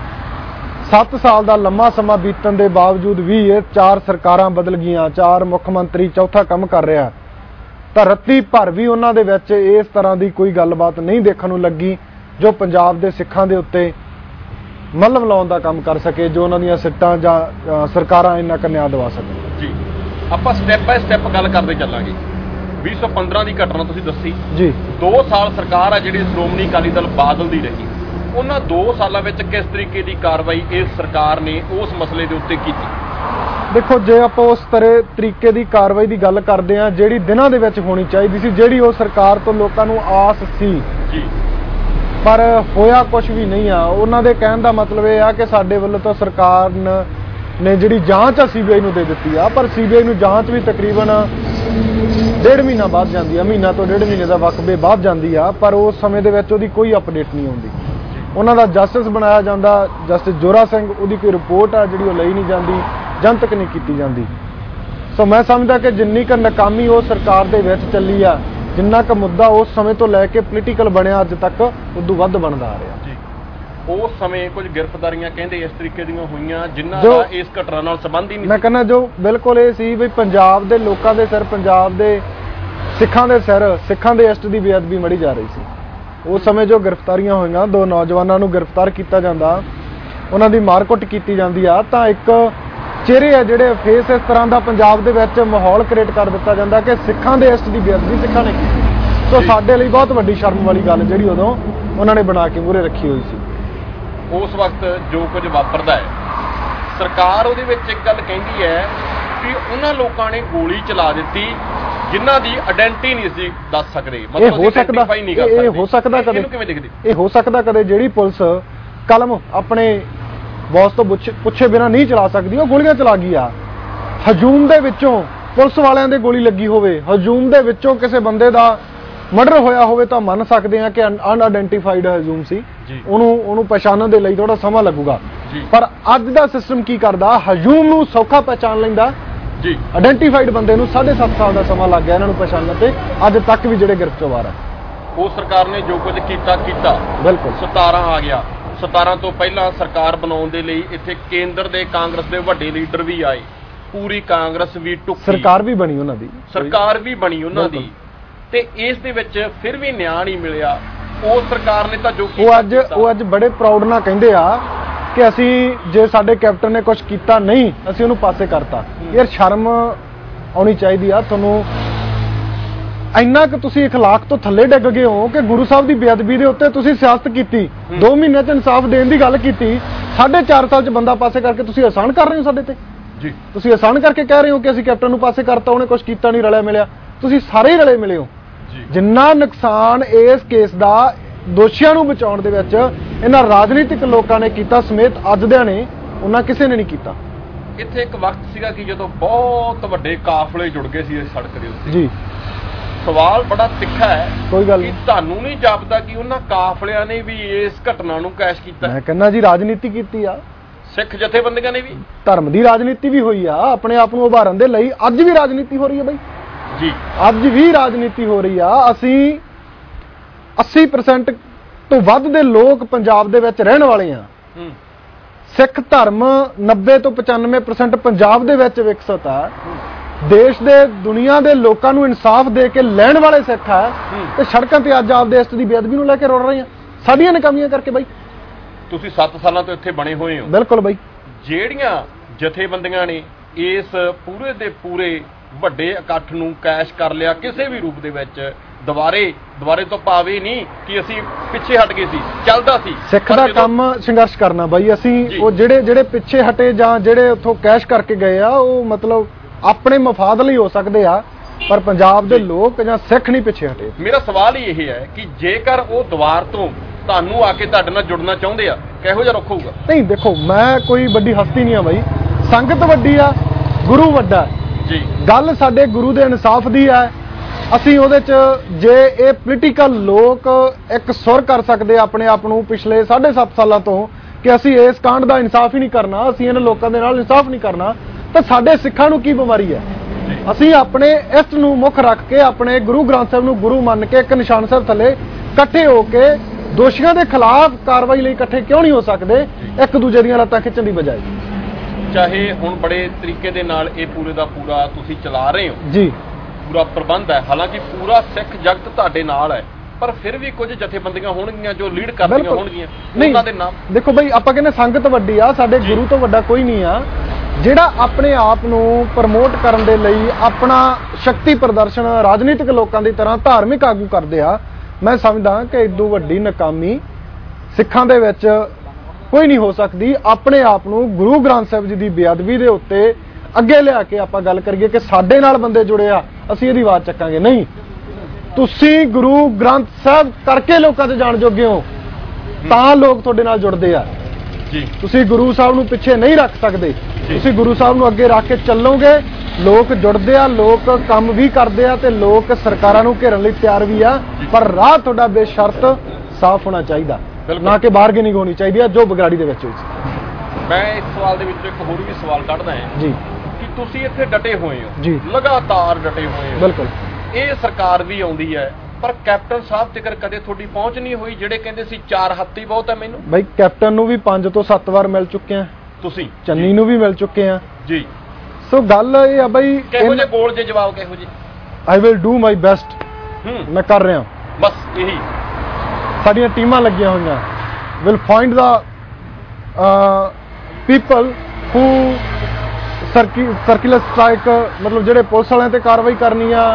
Speaker 22: 7 ਸਾਲ ਦਾ ਲੰਮਾ ਸਮਾਂ ਬੀਤਣ ਦੇ ਬਾਵਜੂਦ ਵੀ ਇਹ 4 ਸਰਕਾਰਾਂ ਬਦਲ ਗਈਆਂ, 4 ਮੁੱਖ ਮੰਤਰੀ ਚੌਥਾ ਕੰਮ ਕਰ ਰਿਹਾ, ਤਾਂ ਰੱਤੀ ਭਰ ਵੀ ਉਹਨਾਂ ਦੇ ਵਿੱਚ ਇਸ ਤਰ੍ਹਾਂ ਦੀ ਕੋਈ ਗੱਲਬਾਤ ਨਹੀਂ ਦੇਖਣ ਨੂੰ ਲੱਗੀ ਜੋ ਪੰਜਾਬ ਦੇ ਸਿੱਖਾਂ ਦੇ ਉੱਤੇ ਮੱਲਮ ਲਾਉਣ ਦਾ ਕੰਮ ਕਰ ਸਕੇ, ਜੋ ਉਹਨਾਂ ਦੀਆਂ ਸਿੱਟਾਂ ਜਾਂ ਸਰਕਾਰਾਂ ਇੰਨਾ ਕੁ ਨਿਆਂ ਦਵਾ ਸਕਣ।
Speaker 2: ਜੀ, ਆਪਾਂ ਸਟੈਪ ਬਾਏ ਸਟੈਪ ਗੱਲ ਕਰਦੇ ਚੱਲਾਂਗੇ। 2015 ਦੀ ਘਟਨਾ ਤੁਸੀਂ ਦੱਸੀ
Speaker 22: ਜੀ।
Speaker 2: 2 ਸਾਲ ਸਰਕਾਰ ਆ ਜਿਹੜੀ ਸ਼੍ਰੋਮਣੀ ਅਕਾਲੀ ਦਲ ਬਾਦਲ ਦੀ ਰਹੀ, ਉਹਨਾਂ 2 ਸਾਲਾਂ ਵਿੱਚ ਕਿਸ ਤਰੀਕੇ ਦੀ ਕਾਰਵਾਈ ਇਸ ਸਰਕਾਰ ਨੇ ਉਸ ਮਸਲੇ ਦੇ ਉੱਤੇ ਕੀਤੀ?
Speaker 22: ਦੇਖੋ, ਜੇ ਆਪਾਂ ਉਸ ਤਰੀਕੇ ਦੀ ਕਾਰਵਾਈ ਦੀ ਗੱਲ ਕਰਦੇ ਹਾਂ ਜਿਹੜੀ ਦਿਨਾਂ ਦੇ ਵਿੱਚ ਹੋਣੀ ਚਾਹੀਦੀ ਸੀ, ਜਿਹੜੀ ਉਹ ਸਰਕਾਰ ਤੋਂ ਲੋਕਾਂ ਨੂੰ ਆਸ ਸੀ
Speaker 2: ਜੀ,
Speaker 22: ਪਰ ਹੋਇਆ ਕੁਝ ਵੀ ਨਹੀਂ ਆ। ਉਹਨਾਂ ਦੇ ਕਹਿਣ ਦਾ ਮਤਲਬ ਇਹ ਆ ਕਿ ਸਾਡੇ ਵੱਲੋਂ ਤਾਂ ਸਰਕਾਰ ਨੇ ਜਿਹੜੀ ਜਾਂਚ ਆ CBI ਨੂੰ ਦੇ ਦਿੱਤੀ ਆ, ਪਰ CBI ਨੂੰ ਜਾਂਚ ਵੀ ਤਕਰੀਬਨ 1.5 ਮਹੀਨਾ ਬਾਅਦ ਜਾਂਦੀ ਆ, ਮਹੀਨਾ ਤੋਂ 1.5 ਮਹੀਨੇ ਦਾ ਵਕਫੇ ਬਾਅਦ ਜਾਂਦੀ ਆ, ਪਰ ਉਸ ਸਮੇਂ ਦੇ ਵਿੱਚ ਉਹਦੀ ਕੋਈ ਅਪਡੇਟ ਨਹੀਂ ਆਉਂਦੀ। ਉਹਨਾਂ ਦਾ ਜਸਟਿਸ ਬਣਾਇਆ ਜਾਂਦਾ, ਜਸਟਿਸ ਜੋਰਾ ਸਿੰਘ, ਉਹਦੀ ਕੋਈ ਰਿਪੋਰਟ ਆ ਜਿਹੜੀ ਉਹ ਲਈ ਨਹੀਂ ਜਾਂਦੀ, ਜਨਤਕ ਨਹੀਂ ਕੀਤੀ ਜਾਂਦੀ। ਸੋ ਮੈਂ ਸਮਝਦਾ ਕਿ ਜਿੰਨੀ ਕੁ ਨਾਕਾਮੀ ਉਹ ਸਰਕਾਰ ਦੇ ਵਿੱਚ ਚੱਲੀ ਆ, ਜਿੰਨਾ ਕੁ ਮੁੱਦਾ ਉਸ ਸਮੇਂ ਤੋਂ ਲੈ ਕੇ ਪੋਲੀਟੀਕਲ ਬਣਿਆ ਅੱਜ ਤੱਕ, ਉਦੋਂ ਵੱਧ ਬਣਦਾ ਆ ਰਿਹਾ।
Speaker 2: ਉਸ ਸਮੇਂ ਕੁਝ ਗ੍ਰਿਫਤਾਰੀਆਂ ਕਹਿੰਦੇ ਇਸ ਤਰੀਕੇ ਦੀਆਂ ਹੋਈਆਂ ਜਿਨ੍ਹਾਂ ਦਾ ਇਸ ਘਟਨਾ ਨਾਲ ਸੰਬੰਧ ਹੀ ਨਹੀਂ।
Speaker 22: ਮੈਂ ਕਹਿੰਦਾ ਜੋ ਬਿਲਕੁਲ ਇਹ ਸੀ ਵੀ ਪੰਜਾਬ ਦੇ ਲੋਕਾਂ ਦੇ ਸਿਰ, ਪੰਜਾਬ ਦੇ ਸਿੱਖਾਂ ਦੇ ਸਿਰ, ਸਿੱਖਾਂ ਦੇ ਇਸ਼ਟ ਦੀ ਬੇਅਦਬੀ ਮੜੀ ਜਾ ਰਹੀ ਸੀ। ਉਸ ਸਮੇਂ ਜੋ ਗ੍ਰਿਫਤਾਰੀਆਂ ਹੋਈਆਂ, 2 ਨੌਜਵਾਨਾਂ ਨੂੰ ਗ੍ਰਿਫਤਾਰ ਕੀਤਾ ਜਾਂਦਾ, ਉਹਨਾਂ ਦੀ ਮਾਰਕੁੱਟ ਕੀਤੀ ਜਾਂਦੀ ਆ, ਤਾਂ ਇੱਕ ਚਿਹਰੇ ਆ ਜਿਹੜੇ ਫੇਸ ਇਸ ਤਰ੍ਹਾਂ ਦਾ ਪੰਜਾਬ ਦੇ ਵਿੱਚ ਮਾਹੌਲ ਕ੍ਰੀਏਟ ਕਰ ਦਿੱਤਾ ਜਾਂਦਾ ਕਿ ਸਿੱਖਾਂ ਦੇ ਇਸ਼ਟ ਦੀ ਬੇਅਦਬੀ ਸਿੱਖਾਂ ਨੇ ਕੀਤੀ। ਸੋ ਸਾਡੇ ਲਈ ਬਹੁਤ ਵੱਡੀ ਸ਼ਰਮ ਵਾਲੀ ਗੱਲ ਜਿਹੜੀ ਉਦੋਂ ਉਹਨਾਂ ਨੇ ਬਣਾ ਕੇ ਮੂਹਰੇ ਰੱਖੀ ਹੋਈ ਸੀ।
Speaker 2: ਉਸ ਵਕਤ ਜੋ ਕੁਝ ਵਾਪਰਦਾ ਹੈ, ਸਰਕਾਰ ਉਹਦੇ ਵਿੱਚ ਇੱਕ ਗੱਲ ਕਹਿੰਦੀ ਹੈ ਕਿ ਉਹਨਾਂ ਲੋਕਾਂ ਨੇ ਗੋਲੀ ਚਲਾ ਦਿੱਤੀ ਜਿਨ੍ਹਾਂ ਦੀ ਆਇਡੈਂਟੀ ਨਹੀਂ ਸੀ ਦੱਸ ਸਕਦੇ, ਮਤਲਬ
Speaker 22: ਇਹ ਹੋ ਸਕਦਾ ਕਦੇ,
Speaker 2: ਕਿਵੇਂ ਦੇਖਦੇ?
Speaker 22: ਇਹ ਹੋ ਸਕਦਾ ਕਦੇ ਜਿਹੜੀ ਪੁਲਿਸ ਕਲਮ ਆਪਣੇ ਬੌਸ ਤੋਂ ਪੁੱਛੇ ਬਿਨਾਂ ਨਹੀਂ ਚਲਾ ਸਕਦੀ, ਉਹ ਗੋਲੀਆਂ ਚਲਾ ਗਈ ਆ। ਹਜੂਮ ਦੇ ਵਿੱਚੋਂ ਪੁਲਿਸ ਵਾਲਿਆਂ ਦੇ ਗੋਲੀ ਲੱਗੀ ਹੋਵੇ, ਹਜੂਮ ਦੇ ਵਿੱਚੋਂ ਕਿਸੇ ਬੰਦੇ ਦਾ ਮਰਡਰ ਹੋਇਆ ਹੋਵੇ ਤਾਂ ਮੰਨ ਸਕਦੇ ਆ ਕਿ ਅਨਆਇਡੈਂਟੀਫਾਈਡ ਹਜੂਮ ਸੀ, ਉਹਨੂੰ ਪਛਾਣਨ ਦੇ ਲਈ ਥੋੜਾ ਸਮਾਂ ਲੱਗੂਗਾ। ਪਰ ਅੱਜ ਦਾ ਸਿਸਟਮ ਕੀ ਕਰਦਾ, ਹਜੂਮ ਨੂੰ ਸੌਖਾ ਪਛਾਣ ਲੈਂਦਾ
Speaker 2: ਜੀ,
Speaker 22: ਆਇਡੈਂਟੀਫਾਈਡ ਬੰਦੇ ਨੂੰ 7.5 ਸਾਲ ਦਾ ਸਮਾਂ ਲੱਗ ਗਿਆ ਇਹਨਾਂ ਨੂੰ ਪਛਾਣਨ ਤੇ, ਅੱਜ ਤੱਕ ਵੀ ਜਿਹੜੇ ਗ੍ਰਿਫਤਾਰ ਆ।
Speaker 2: ਉਹ ਸਰਕਾਰ ਨੇ ਜੋ ਕੁਝ ਕੀਤਾ
Speaker 22: ਬਿਲਕੁਲ।
Speaker 2: 17 ਆ ਗਿਆ, 17 ਤੋਂ ਪਹਿਲਾਂ ਸਰਕਾਰ ਬਣਾਉਣ ਦੇ ਲਈ ਇੱਥੇ ਕੇਂਦਰ ਦੇ ਕਾਂਗਰਸ ਦੇ ਵੱਡੇ ਲੀਡਰ ਵੀ ਆਏ, ਪੂਰੀ ਕਾਂਗਰਸ ਵੀ ਟੁੱਕੀ,
Speaker 22: ਸਰਕਾਰ ਵੀ ਬਣੀ ਉਹਨਾਂ ਦੀ, ਤੇ ਇਸ ਦੇ ਵਿੱਚ ਫਿਰ ਵੀ ਨਿਆਂ ਨਹੀਂ ਮਿਲਿਆ। ਉਹ ਸਰਕਾਰ ਨੇ ਤਾਂ ਜੋ ਉਹ ਅੱਜ ਬੜੇ ਪ੍ਰਾਊਡ ਨਾਲ ਕਹਿੰਦੇ ਆ ਕਿ ਅਸੀਂ ਜੇ ਸਾਡੇ ਕੈਪਟਨ ਨੇ ਕੁਝ ਕੀਤਾ ਨਹੀਂ, ਅਸੀਂ ਉਹਨੂੰ ਪਾਸੇ ਕਰਤਾ। ਯਾਰ ਸ਼ਰਮ ਆਉਣੀ ਚਾਹੀਦੀ ਆ ਤੁਹਾਨੂੰ। ਇੰਨਾ ਕਿ ਤੁਸੀਂ اخلاق ਤੋਂ ਥੱਲੇ ਡਿੱਗ ਗਏ ਹੋ ਕਿ ਗੁਰੂ ਸਾਹਿਬ ਦੀ ਬੇਅਦਬੀ ਦੇ ਉੱਤੇ ਤੁਸੀਂ ਸਿਆਸਤ ਕੀਤੀ, 2 ਮਹੀਨਿਆਂ 'ਚ ਇਨਸਾਫ ਦੇਣ ਦੀ ਗੱਲ ਕੀਤੀ, 4.5 ਸਾਲ 'ਚ ਬੰਦਾ ਪਾਸੇ ਕਰਕੇ ਤੁਸੀਂ ਆਸਾਨ ਕਰ ਰਹੇ ਹੋ ਸਾਡੇ ਤੇ ਜੀ। ਤੁਸੀਂ ਆਸਾਨ ਕਰਕੇ ਕਹਿ ਰਹੇ ਹੋ ਕਿ ਅਸੀਂ ਕੈਪਟਨ ਨੂੰ ਪਾਸੇ ਕਰਤਾ, ਉਹਨੇ ਕੁਝ ਕੀਤਾ ਨਹੀਂ, ਰਲਿਆ ਮਿਲਿਆ। ਤੁਸੀਂ ਸਾਰੇ ਹੀ ਰਲੇ ਮਿਲੇ ਹੋ। ਜਿੰਨਾ ਨੁਕਸਾਨ ਇਸ ਕੇਸ ਦਾ ਦੋਸ਼ੀਆਂ ਨੂੰ ਬਚਾਉਣ ਦੇ ਵਿੱਚ ਇਹਨਾਂ ਰਾਜਨੀਤਿਕ ਲੋਕਾਂ ਨੇ ਕੀਤਾ ਸਮੇਤ ਅੱਜ ਦਿਆਂ ਨੇ, ਉਹਨਾਂ ਕਿਸੇ ਨੇ ਨਹੀਂ ਕੀਤਾ।
Speaker 2: ਇੱਥੇ ਇੱਕ ਵਕਤ ਸੀਗਾ ਕਿ ਜਦੋਂ ਬਹੁਤ ਵੱਡੇ ਕਾਫਲੇ ਜੁੜ ਗਏ ਸੀ ਇਸ ਸੜਕ ਦੇ ਉੱਤੇ ਜੀ। ਸਵਾਲ ਬੜਾ ਤਿੱਖਾ ਹੈ,
Speaker 22: ਕੋਈ ਗੱਲ
Speaker 2: ਨਹੀਂ, ਤੁਹਾਨੂੰ ਨਹੀਂ ਜਾਪਦਾ ਕਿ ਉਹਨਾਂ ਕਾਫਲਿਆਂ ਨੇ ਵੀ ਇਸ ਘਟਨਾ ਨੂੰ ਕੈਸ਼ ਕੀਤਾ?
Speaker 22: ਮੈਂ ਕਹਿੰਦਾ ਜੀ ਰਾਜਨੀਤੀ ਕੀਤੀ ਆ,
Speaker 2: ਸਿੱਖ ਜਥੇਬੰਦੀਆਂ ਨੇ ਵੀ,
Speaker 22: ਧਰਮ ਦੀ ਰਾਜਨੀਤੀ ਵੀ ਹੋਈ ਆ, ਆਪਣੇ ਆਪ ਨੂੰ ਉਭਾਰਨ ਦੇ ਲਈ ਅੱਜ ਵੀ ਰਾਜਨੀਤੀ ਹੋ ਰਹੀ ਹੈ ਬਾਈ
Speaker 2: ਜੀ,
Speaker 22: ਅੱਜ ਵੀ ਰਾਜਨੀਤੀ ਹੋ ਰਹੀ ਆ। ਅਸੀਂ 80% ਤੋਂ ਵੱਧ ਦੇ ਲੋਕ ਪੰਜਾਬ ਦੇ ਵਿੱਚ ਰਹਿਣ ਵਾਲੇ ਆ। ਸਿੱਖ ਧਰਮ 90 ਤੋਂ 95% ਪੰਜਾਬ ਦੇ ਵਿੱਚ ਵਿਕਸਿਤ ਆ। ਦੇਸ਼ ਦੇ ਦੁਨੀਆ ਦੇ ਲੋਕਾਂ ਨੂੰ ਇਨਸਾਫ ਦੇ ਕੇ ਲੈਣ ਵਾਲੇ ਸਿੱਖ ਆ, ਤੇ ਸੜਕਾਂ ਤੇ ਅੱਜ ਆਪਦੇ ਇਸ ਦੀ ਬੇਅਦਬੀ ਨੂੰ ਲੈ ਕੇ ਰੋੜ ਰਹੇ ਆ, ਸਾਡੀਆਂ ਨਾਕਾਮੀਆਂ ਕਰਕੇ ਬਾਈ।
Speaker 2: ਤੁਸੀਂ 7 ਸਾਲਾਂ ਤੋਂ ਇੱਥੇ ਬਣੇ ਹੋਏ ਹੋ।
Speaker 22: ਬਿਲਕੁਲ ਬਾਈ।
Speaker 2: ਜਿਹੜੀਆਂ ਜਥੇਬੰਦੀਆਂ ਨੇ ਇਸ ਪੂਰੇ ਦੇ ਪੂਰੇ ਵੱਡੇ ਇਕੱਠ ਨੂੰ ਕੈਸ਼ ਕਰ ਲਿਆ ਕਿਸੇ ਵੀ ਰੂਪ ਦੇ ਵਿੱਚ, ਦੁਬਾਰੇ ਤੋਂ ਭਾਵੇਂ ਨਹੀਂ ਕਿ ਅਸੀਂ ਪਿੱਛੇ ਹਟ ਗਏ ਸੀ, ਚੱਲਦਾ ਸੀ
Speaker 22: ਸਿੱਖ ਦਾ ਕੰਮ ਸੰਘਰਸ਼ ਕਰਨਾ ਬਾਈ। ਅਸੀਂ ਉਹ ਜਿਹੜੇ ਪਿੱਛੇ ਹਟੇ ਜਾਂ ਜਿਹੜੇ ਉੱਥੋਂ ਕੈਸ਼ ਕਰਕੇ ਗਏ ਆ, ਉਹ ਮਤਲਬ ਆਪਣੇ ਮਫਾਦ ਲਈ ਹੋ ਸਕਦੇ ਆ, ਪਰ ਪੰਜਾਬ ਦੇ ਲੋਕ ਜਾਂ ਸਿੱਖ ਨਹੀਂ ਪਿੱਛੇ ਹਟੇ।
Speaker 2: ਮੇਰਾ ਸਵਾਲ ਹੀ ਇਹ ਹੈ ਕਿ ਜੇਕਰ ਉਹ ਦੁਬਾਰ ਤੋਂ ਤੁਹਾਨੂੰ ਆ ਕੇ ਤੁਹਾਡੇ ਨਾਲ ਜੁੜਨਾ ਚਾਹੁੰਦੇ ਆ, ਕਿਹੋ ਜਿਹਾ ਰੁਖ ਹੋਊਗਾ?
Speaker 22: ਨਹੀਂ ਦੇਖੋ, ਮੈਂ ਕੋਈ ਵੱਡੀ ਹਸਤੀ ਨਹੀਂ ਆ ਬਾਈ, ਸੰਗਤ ਵੱਡੀ ਆ, ਗੁਰੂ ਵੱਡਾ
Speaker 2: ਜੀ।
Speaker 22: ਗੱਲ ਸਾਡੇ ਗੁਰੂ ਦੇ ਇਨਸਾਫ ਦੀ ਹੈ। ਅਸੀਂ ਉਹਦੇ 'ਚ ਜੇ ਇਹ ਪੋਲੀਟੀਕਲ ਲੋਕ ਇੱਕ ਸੁਰ ਕਰ ਸਕਦੇ ਆਪਣੇ ਆਪ ਨੂੰ ਪਿਛਲੇ 7.5 ਸਾਲਾਂ ਤੋਂ ਕਿ ਅਸੀਂ ਇਸ ਕਾਂਡ ਦਾ ਇਨਸਾਫ ਹੀ ਨਹੀਂ ਕਰਨਾ, ਅਸੀਂ ਇਹਨਾਂ ਲੋਕਾਂ ਦੇ ਨਾਲ ਇਨਸਾਫ ਨਹੀਂ ਕਰਨਾ, ਤਾਂ ਸਾਡੇ ਸਿੱਖਾਂ ਨੂੰ ਕੀ ਬਿਮਾਰੀ ਹੈ? ਅਸੀਂ ਆਪਣੇ ਇਸ਼ਟ ਨੂੰ ਮੁੱਖ ਰੱਖ ਕੇ, ਆਪਣੇ ਗੁਰੂ ਗ੍ਰੰਥ ਸਾਹਿਬ ਨੂੰ ਗੁਰੂ ਮੰਨ ਕੇ, ਇੱਕ ਨਿਸ਼ਾਨ ਸਾਹਿਬ ਥੱਲੇ ਇਕੱਠੇ ਹੋ ਕੇ ਦੋਸ਼ੀਆਂ ਦੇ ਖਿਲਾਫ ਕਾਰਵਾਈ ਲਈ ਇਕੱਠੇ ਕਿਉਂ ਨਹੀਂ ਹੋ ਸਕਦੇ, ਇੱਕ ਦੂਜੇ ਦੀਆਂ ਲੱਤਾਂ ਖਿੱਚਣ ਦੀ ਬਜਾਏ?
Speaker 2: ਚਾਹੇ ਹੁਣ ਬੜੇ ਤਰੀਕੇ ਦੇ ਨਾਲ ਇਹ ਪੂਰੇ ਦਾ ਪੂਰਾ ਤੁਸੀਂ ਚਲਾ ਰਹੇ ਹੋ
Speaker 22: ਜੀ,
Speaker 2: ਪੂਰਾ ਪ੍ਰਬੰਧ ਹੈ, ਹਾਲਾਂਕਿ ਪੂਰਾ ਸਿੱਖ ਜਗਤ ਤੁਹਾਡੇ ਨਾਲ ਹੈ, ਪਰ ਫਿਰ ਵੀ ਕੁਝ ਜਥੇਬੰਦੀਆਂ ਹੋਣਗੀਆਂ ਜੋ ਲੀਡ ਕਰਦੀਆਂ ਹੋਣਗੀਆਂ ਉਹਨਾਂ ਦੇ ਨਾਮ।
Speaker 22: ਦੇਖੋ ਬਈ ਆਪਾਂ ਕਹਿੰਦੇ ਸੰਗਤ ਵੱਡੀ ਆ, ਸਾਡੇ ਗੁਰੂ ਤੋਂ ਵੱਡਾ ਕੋਈ ਨਹੀਂ ਆ। ਜਿਹੜਾ ਆਪਣੇ ਆਪ ਨੂੰ ਪ੍ਰਮੋਟ ਕਰਨ ਦੇ ਲਈ ਆਪਣਾ ਸ਼ਕਤੀ ਪ੍ਰਦਰਸ਼ਨ ਰਾਜਨੀਤਿਕ ਲੋਕਾਂ ਦੀ ਤਰ੍ਹਾਂ ਧਾਰਮਿਕ ਆਗੂ ਕਰਦੇ ਆ, ਮੈਂ ਸਮਝਦਾ ਕਿ ਇਦੋਂ ਵੱਡੀ ਨਾਕਾਮੀ ਸਿੱਖਾਂ ਦੇ ਵਿੱਚ ਕੋਈ ਨਹੀਂ ਹੋ ਸਕਦੀ। ਆਪਣੇ ਆਪ ਨੂੰ ਗੁਰੂ ਗ੍ਰੰਥ ਸਾਹਿਬ ਜੀ ਦੀ ਬੇਅਦਬੀ ਦੇ ਉੱਤੇ ਅੱਗੇ ਲਿਆ ਕੇ ਆਪਾਂ ਗੱਲ ਕਰੀਏ ਕਿ ਸਾਡੇ ਨਾਲ ਬੰਦੇ ਜੁੜੇ ਆ, ਅਸੀਂ ਇਹਦੀ ਆਵਾਜ਼ ਚੱਕਾਂਗੇ। ਨਹੀਂ, ਤੁਸੀਂ ਗੁਰੂ ਗ੍ਰੰਥ ਸਾਹਿਬ ਕਰਕੇ ਲੋਕਾਂ 'ਚ ਜਾਣ ਜੋਗੇ ਹੋ ਤਾਂ ਲੋਕ ਤੁਹਾਡੇ ਨਾਲ ਜੁੜਦੇ ਆ ਜੀ। ਤੁਸੀਂ ਗੁਰੂ ਸਾਹਿਬ ਨੂੰ ਪਿੱਛੇ ਨਹੀਂ ਰੱਖ ਸਕਦੇ, ਤੁਸੀਂ ਗੁਰੂ ਸਾਹਿਬ ਨੂੰ ਅੱਗੇ ਰੱਖ ਕੇ ਚੱਲੋਗੇ, ਲੋਕ ਜੁੜਦੇ ਆ, ਲੋਕ ਕੰਮ ਵੀ ਕਰਦੇ ਆ ਤੇ ਲੋਕ ਸਰਕਾਰਾਂ ਨੂੰ ਘੇਰਨ ਲਈ ਤਿਆਰ ਵੀ ਆ। ਪਰ ਰਾਹ ਤੁਹਾਡਾ ਬੇਸ਼ਰਤ ਸਾਫ਼ ਹੋਣਾ ਚਾਹੀਦਾ, ਨਾ ਕਿ ਬਾਰਗੇਨਿੰਗ ਹੋਣੀ ਚਾਹੀਦੀ ਆ ਜੋ ਬਗਾੜੀ ਦੇ ਵਿੱਚ ਹੋਈ।
Speaker 2: ਮੈਂ ਇਸ ਸਵਾਲ ਦੇ ਵਿੱਚ ਇੱਕ ਹੋਰ ਵੀ ਸਵਾਲ ਕੱਢਦਾ ਹਾਂ
Speaker 22: ਜੀ
Speaker 2: ਕਿ ਤੁਸੀਂ ਇੱਥੇ ਡਟੇ ਹੋਏ ਹੋ
Speaker 22: ਜੀ,
Speaker 2: ਲਗਾਤਾਰ ਡਟੇ ਹੋਏ ਹੋ।
Speaker 22: ਬਿਲਕੁਲ।
Speaker 2: ਇਹ ਸਰਕਾਰ ਵੀ ਆਉਂਦੀ ਹੈ ਪਰ ਕੈਪਟਨ ਸਾਹਿਬ ਤੱਕ ਕਦੇ ਤੁਹਾਡੀ ਪਹੁੰਚ ਨਹੀਂ ਹੋਈ, ਜਿਹੜੇ ਕਹਿੰਦੇ ਸੀ 4 ਹਫ਼ਤੇ ਹੀ ਬਹੁਤ ਹੈ। ਮੈਨੂੰ
Speaker 22: ਬਾਈ ਕੈਪਟਨ ਨੂੰ ਵੀ 5 ਤੋਂ 7 ਵਾਰ ਮਿਲ ਚੁੱਕੇ ਆ,
Speaker 2: ਤੁਸੀਂ
Speaker 22: ਚੰਨੀ ਨੂੰ ਵੀ ਮਿਲ ਚੁੱਕੇ ਆ
Speaker 2: ਜੀ।
Speaker 22: ਸੋ ਗੱਲ ਇਹ ਆ ਬਾਈ,
Speaker 2: ਕਿਹੋ ਜਿਹੇ ਬੋਲ ਜੇ ਜਵਾਬ ਕਿਹੋ ਜਿਹੇ?
Speaker 22: I will do my best, ਮੈਂ ਕਰ ਰਿਹਾ
Speaker 2: ਬਸ ਇਹੀ।
Speaker 22: ਸਾਡੀਆਂ ਟੀਮਾਂ ਲੱਗੀਆਂ ਹੋਈਆਂ, will find the people who circular strike, ਮਤਲਬ ਜਿਹੜੇ ਪੁਲਿਸ ਵਾਲਿਆਂ ਤੇ ਕਾਰਵਾਈ ਕਰਨੀ ਆ